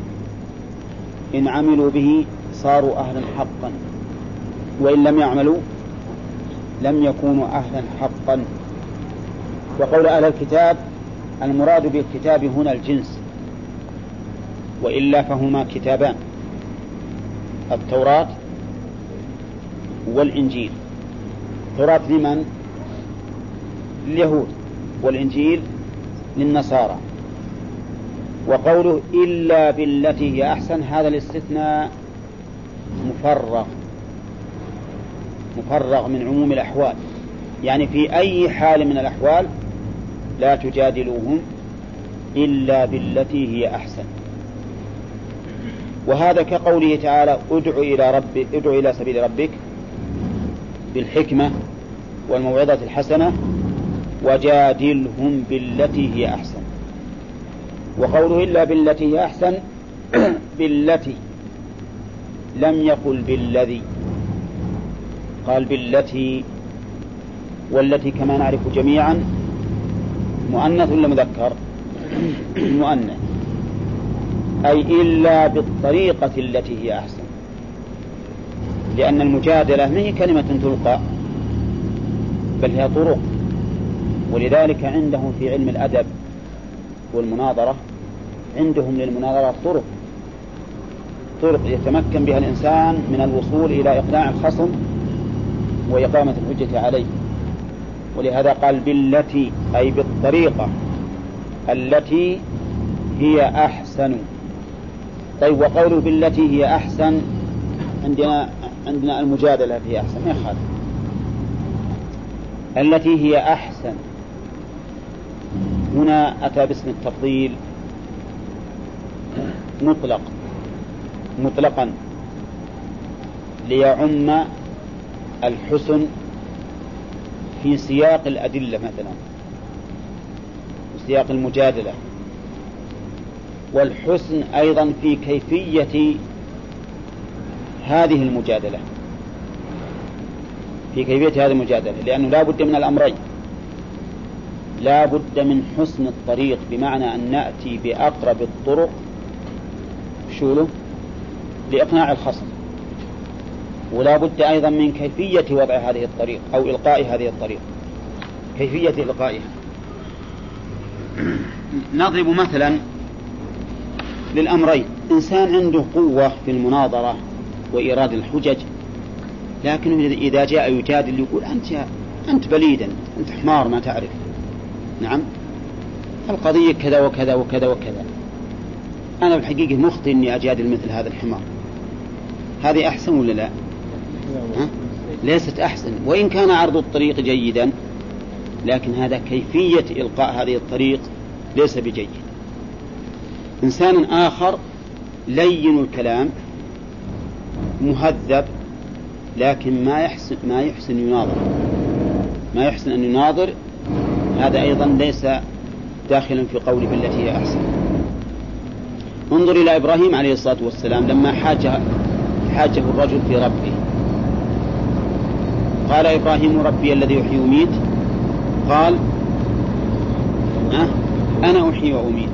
إن عملوا به صاروا أهلا حقا، وإن لم يعملوا لم يكونوا أهلا حقا. وقول أهل الكتاب المراد بالكتاب هنا الجنس، وإلا فهما كتابان: التوراة والإنجيل. التوراة لمن؟ لليهود، والإنجيل للنصارى. وقوله إلا بالتي هي أحسن، هذا الاستثناء مفرغ من عموم الأحوال، يعني في أي حال من الأحوال لا تجادلوهم إلا بالتي هي أحسن. وهذا كقوله تعالى: ادع إلى سبيل ربك بالحكمة والموعظة الحسنة وجادلهم بالتي هي أحسن. وقوله إلا بالتي هي أحسن بالتي، لم يقل بالذي، قال بالتي. والتي كما نعرف جميعا مؤنث ولا مذكر؟ مؤنث، أي إلا بالطريقة التي هي أحسن، لأن المجادلة ما هي كلمة تلقى بل هي طرق. ولذلك عندهم في علم الأدب والمناظرة، عندهم للمناظرة طرق يتمكن بها الإنسان من الوصول إلى إقناع الخصم وإقامة الحجة عليه. ولهذا قال بالتي، أي بالطريقة التي هي أحسن. طيب، وقوله بالتي هي أحسن، عندنا المجادلة هي أحسن، ما يخالف. التي هي أحسن هنا أتى باسم التفضيل مطلقا ليعم الحسن في سياق الأدلة. مثلا سياق المجادلة، والحسن أيضا في كيفية هذه المجادلة، في كيفية هذه المجادلة، لأنه لا بد من الأمرين: لا بد من حسن الطريق، بمعنى أن نأتي بأقرب الطرق شوله لإقناع الخصم، ولا بد أيضا من كيفية وضع هذه الطريق أو إلقاء هذه الطريق، كيفية إلقائها. نضرب مثلا للأمرين: إنسان عنده قوة في المناظرة وإيراد الحجج، لكن إذا جاء يجادل يقول أنت بليدا، أنت حمار ما تعرف، نعم القضية كذا وكذا وكذا وكذا، أنا بالحقيقة مخطئ أني أجادل مثل هذا الحمار. هذه أحسن ولا لا؟ ليست أحسن، وإن كان عرض الطريق جيدا، لكن هذا كيفية إلقاء هذه الطريق ليس بجيد. إنسان آخر لين الكلام مهذب، لكن ما يحسن يناظر، ما يحسن أن يناظر، هذا أيضا ليس داخلا في قوله بالتي هي أحسن. انظر إلى إبراهيم عليه الصلاة والسلام لما حاجه الرجل في ربه، قال إبراهيم ربي الذي يحيي ويميت، قال أنا أحيي وأميت.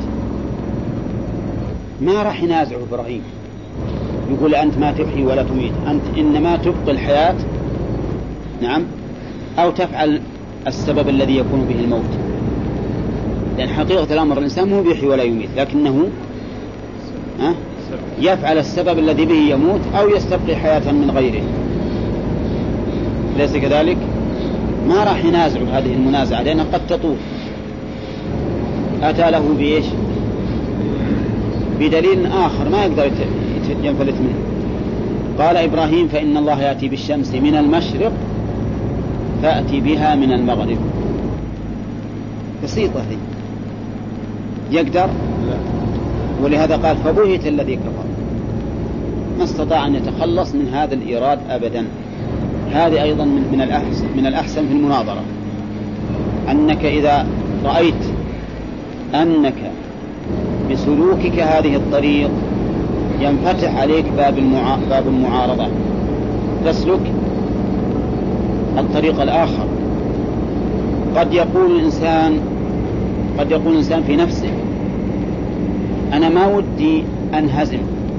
ما راح ينازع إبراهيم يقول أنت ما تحيي ولا تميت، أنت إنما تبقي الحياة، نعم، أو تفعل السبب الذي يكون به الموت، لأن حقيقة الأمر الإنسان مو بيحيي ولا يميت، لكنه يفعل السبب الذي به يموت أو يستبقي حياة من غيره، ليس كذلك؟ ما راح ينازع هذه المنازعة لأنها قد تطول. أتى له بإيش؟ بدليل آخر ما يقدر ينفلت منه. قال إبراهيم فإن الله يأتي بالشمس من المشرق فأتي بها من المغرب. بسيطة هي، يقدر؟ لا. ولهذا قال فبهت الذي كفر، ما استطاع أن يتخلص من هذا الإيراد أبدا. هذه أيضا من الأحسن في المناظرة، أنك إذا رأيت أنك بسلوكك هذه الطريق ينفتح عليك باب المعارضة، تسلك الطريق الآخر. قد يقول الإنسان في نفسه أنا ما ودي أنهزم،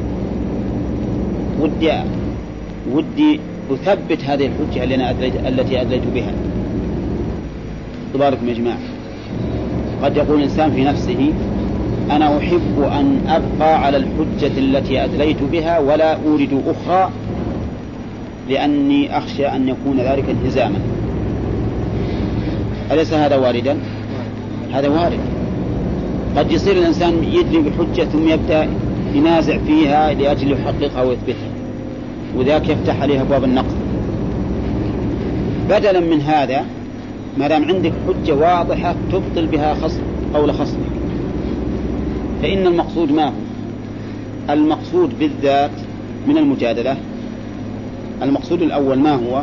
ودي أثبت هذه الحجة التي أدليت بها. تباركم يا جماعة. قد يقول الإنسان في نفسه أنا أحب أن أبقى على الحجة التي أدليت بها ولا أورد أخرى، لأني أخشى أن يكون ذلك انهزاما. أليس هذا واردا؟ هذا وارد. قد يصير الإنسان يدري بحجة ثم يبدأ ينازع فيها لأجل يحققها ويثبتها، وذاك يفتح عليها أبواب النقد. بدلا من هذا، ما دام عندك حجة واضحة تبطل بها قول خصمك، فإن المقصود ما هو؟ المقصود بالذات من المجادلة، المقصود الأول ما هو؟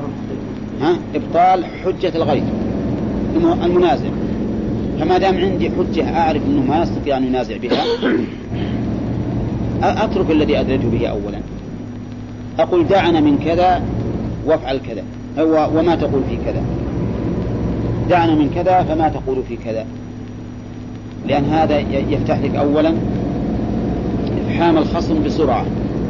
إبطال حجة الغير المنازع. فما دام عندي حجة أعرف أنه ما يستطيع أن ينازع بها، أترك الذي أدرجه به أولا، أقول دعنا من كذا وافعل كذا، وما تقول في كذا، دعنا من كذا فما تقول في كذا، لأن هذا يفتح لك أولا إفحام الخصم بسرعة،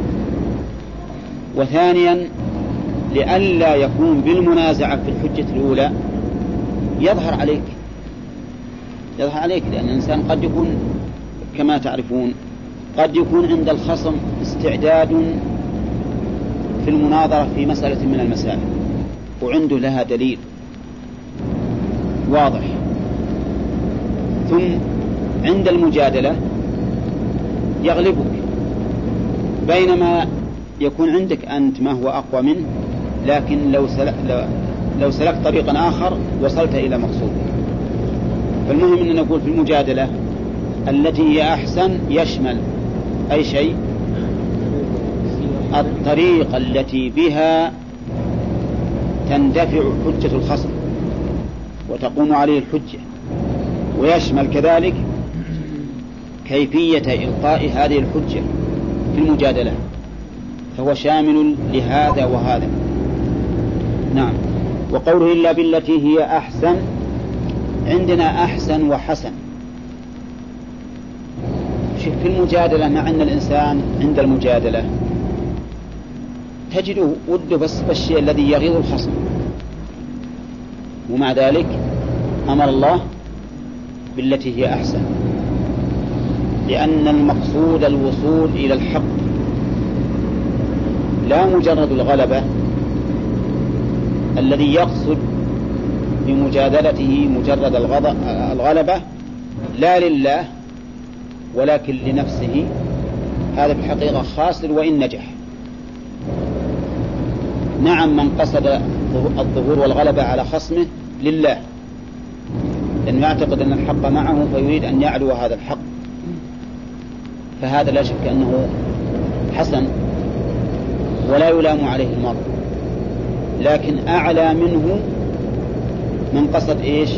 وثانيا لئلا يكون بالمنازعة في الحجة الأولى يظهر عليك، لأن الإنسان قد يكون كما تعرفون قد يكون عند الخصم استعداد في المناظرة في مسألة من المسائل وعنده لها دليل واضح، ثم عند المجادلة يغلبك، بينما يكون عندك أنت ما هو أقوى منه، لكن لو سلكت طريقا آخر وصلت إلى مقصودك. فالمهم أن نقول في المجادلة التي هي أحسن يشمل أي شيء؟ الطريقة التي بها تندفع حجة الخصم وتقوم عليه الحجة، ويشمل كذلك كيفية إلقاء هذه الحجة في المجادلة، فهو شامل لهذا وهذا. نعم. وقوله إلا بالتي هي أحسن، عندنا أحسن وحسن. في المجادلة مع أن الإنسان عند المجادلة تجده وده بس بالشيء الذي يغيظ الخصم، ومع ذلك أمر الله بالتي هي أحسن، لأن المقصود الوصول إلى الحق لا مجرد الغلبة. الذي يقصد بمجادلته مجرد الغلبة لا لله ولكن لنفسه، هذا في الحقيقة خاسر وإن نجح. نعم، من قصد الظهور والغلبة على خصمه لله، لأنه يعتقد أن الحق معه فيريد أن يعلو هذا الحق، فهذا لا شك أنه حسن ولا يلام عليه المرء. لكن أعلى منه من قصد إيش؟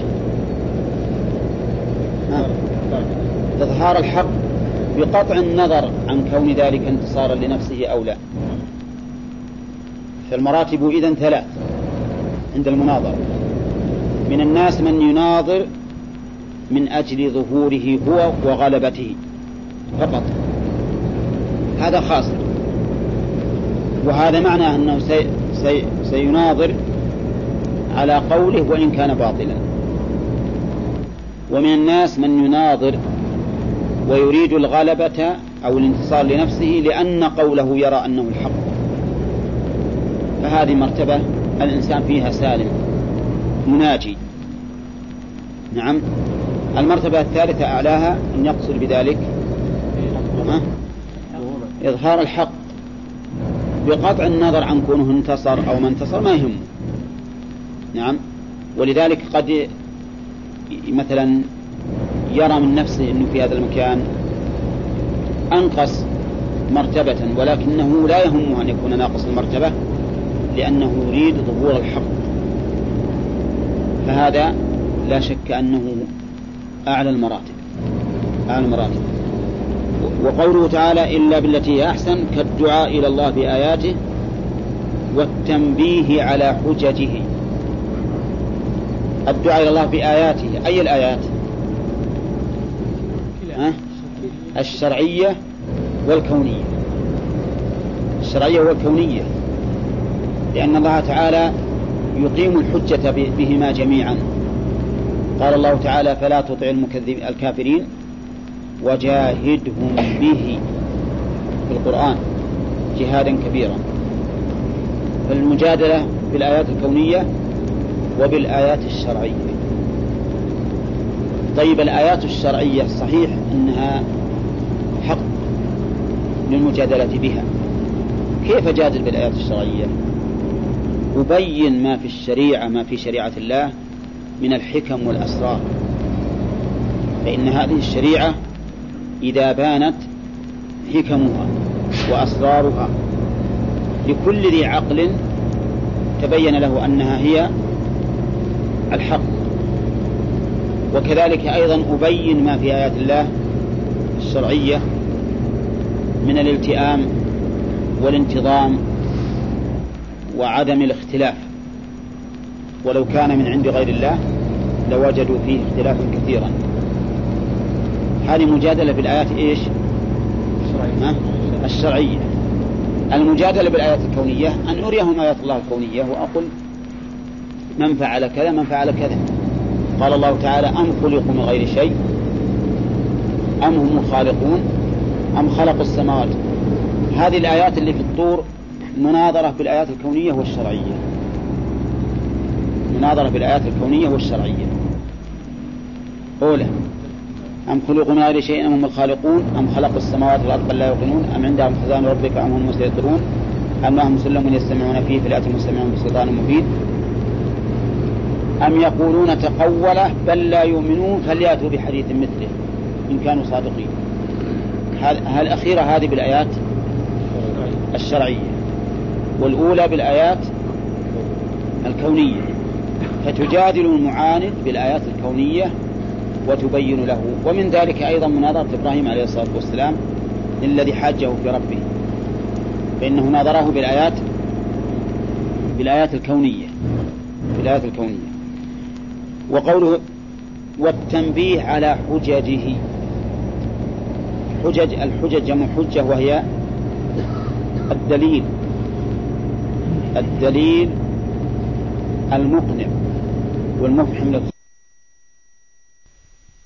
إظهار الحق بقطع النظر عن كون ذلك انتصارا لنفسه أو لا. فالمراتب إذن ثلاث عند المناظرة. من الناس من يناظر من أجل ظهوره هو وغلبته فقط، هذا خاسر، وهذا معنى أنه سيناظر على قوله وإن كان باطلا. ومن الناس من يناظر ويريد الغلبة أو الانتصار لنفسه لأن قوله يرى أنه الحق، فهذه مرتبة الإنسان فيها سالم مناجي. نعم. المرتبة الثالثة أعلاها أن يقصد بذلك إظهار الحق بقطع النظر عن كونه انتصر أو ما انتصر، ما يهمه. نعم. ولذلك قد مثلا يرى من نفسه أنه في هذا المكان أنقص مرتبة، ولكنه لا يهمه أن يكون ناقص المرتبة لأنه يريد ظهور الحق، فهذا لا شك أنه أعلى المراتب. وقوله تعالى إلا بالتي هي أحسن كالدعاء إلى الله بآياته والتنبيه على حججه. الدعاء إلى الله بآياته، أي الآيات؟ الشرعية والكونية. الشرعية والكونية، لأن الله تعالى يقيم الحجة بهما جميعا. قال الله تعالى فلا تطع الكافرين وجاهدهم به في القرآن جهادا كبيرا. فالمجادلة بالآيات الكونية وبالآيات الشرعية. طيب، الآيات الشرعية صحيح أنها حق للمجادلة بها، كيف جادل بالآيات الشرعية؟ أبين ما في الشريعة، ما في شريعة الله من الحكم والأسرار، فإن هذه الشريعة إذا بانت حكمها وأسرارها لكل ذي عقل تبين له أنها هي الحق. وكذلك أيضا أبين ما في آيات الله الشرعية من الالتئام والانتظام وعدم الاختلاف، ولو كان من عند غير الله لوجدوا فيه اختلافا كثيرا. هذه مجادلة بالآيات إيش؟ الشرعية. المجادلة بالآيات الكونية أن أريهم آيات الله الكونية وأقول من فعل كذا من فعل كذا. قال الله تعالى أم خلقوا من غير شيء أم هم الخالقون أم خلقوا السماوات. هذه الآيات اللي في الطور مناظرة بالآيات الكونية والشرعية، مناظرة بالآيات الكونية والشرعية. أولى أم خلقوا من غير شيء أم هم الخالقون أم خلقوا السماوات والأرض بل لا يوقنون أم عندهم خزائن ربك أم هم مسيطرون أم لهم سلم يستمعون فيه فليأتوا المستمعون بسلطان مبين أم يقولون تقوله بل لا يؤمنون فليأتوا بحديث مثله إن كانوا صادقين. الأخيرة هذه بالآيات الشرعية، والأولى بالآيات الكونية. فتجادل المعاند بالآيات الكونية وتبين له. ومن ذلك أيضا مناظرة إبراهيم عليه الصلاة والسلام للذي حاجه في ربه، فإنه ناظره بالآيات الكونية. وقوله والتنبيه على حججه. الحجج جمع حجة، وهي الدليل المقنع والمفحم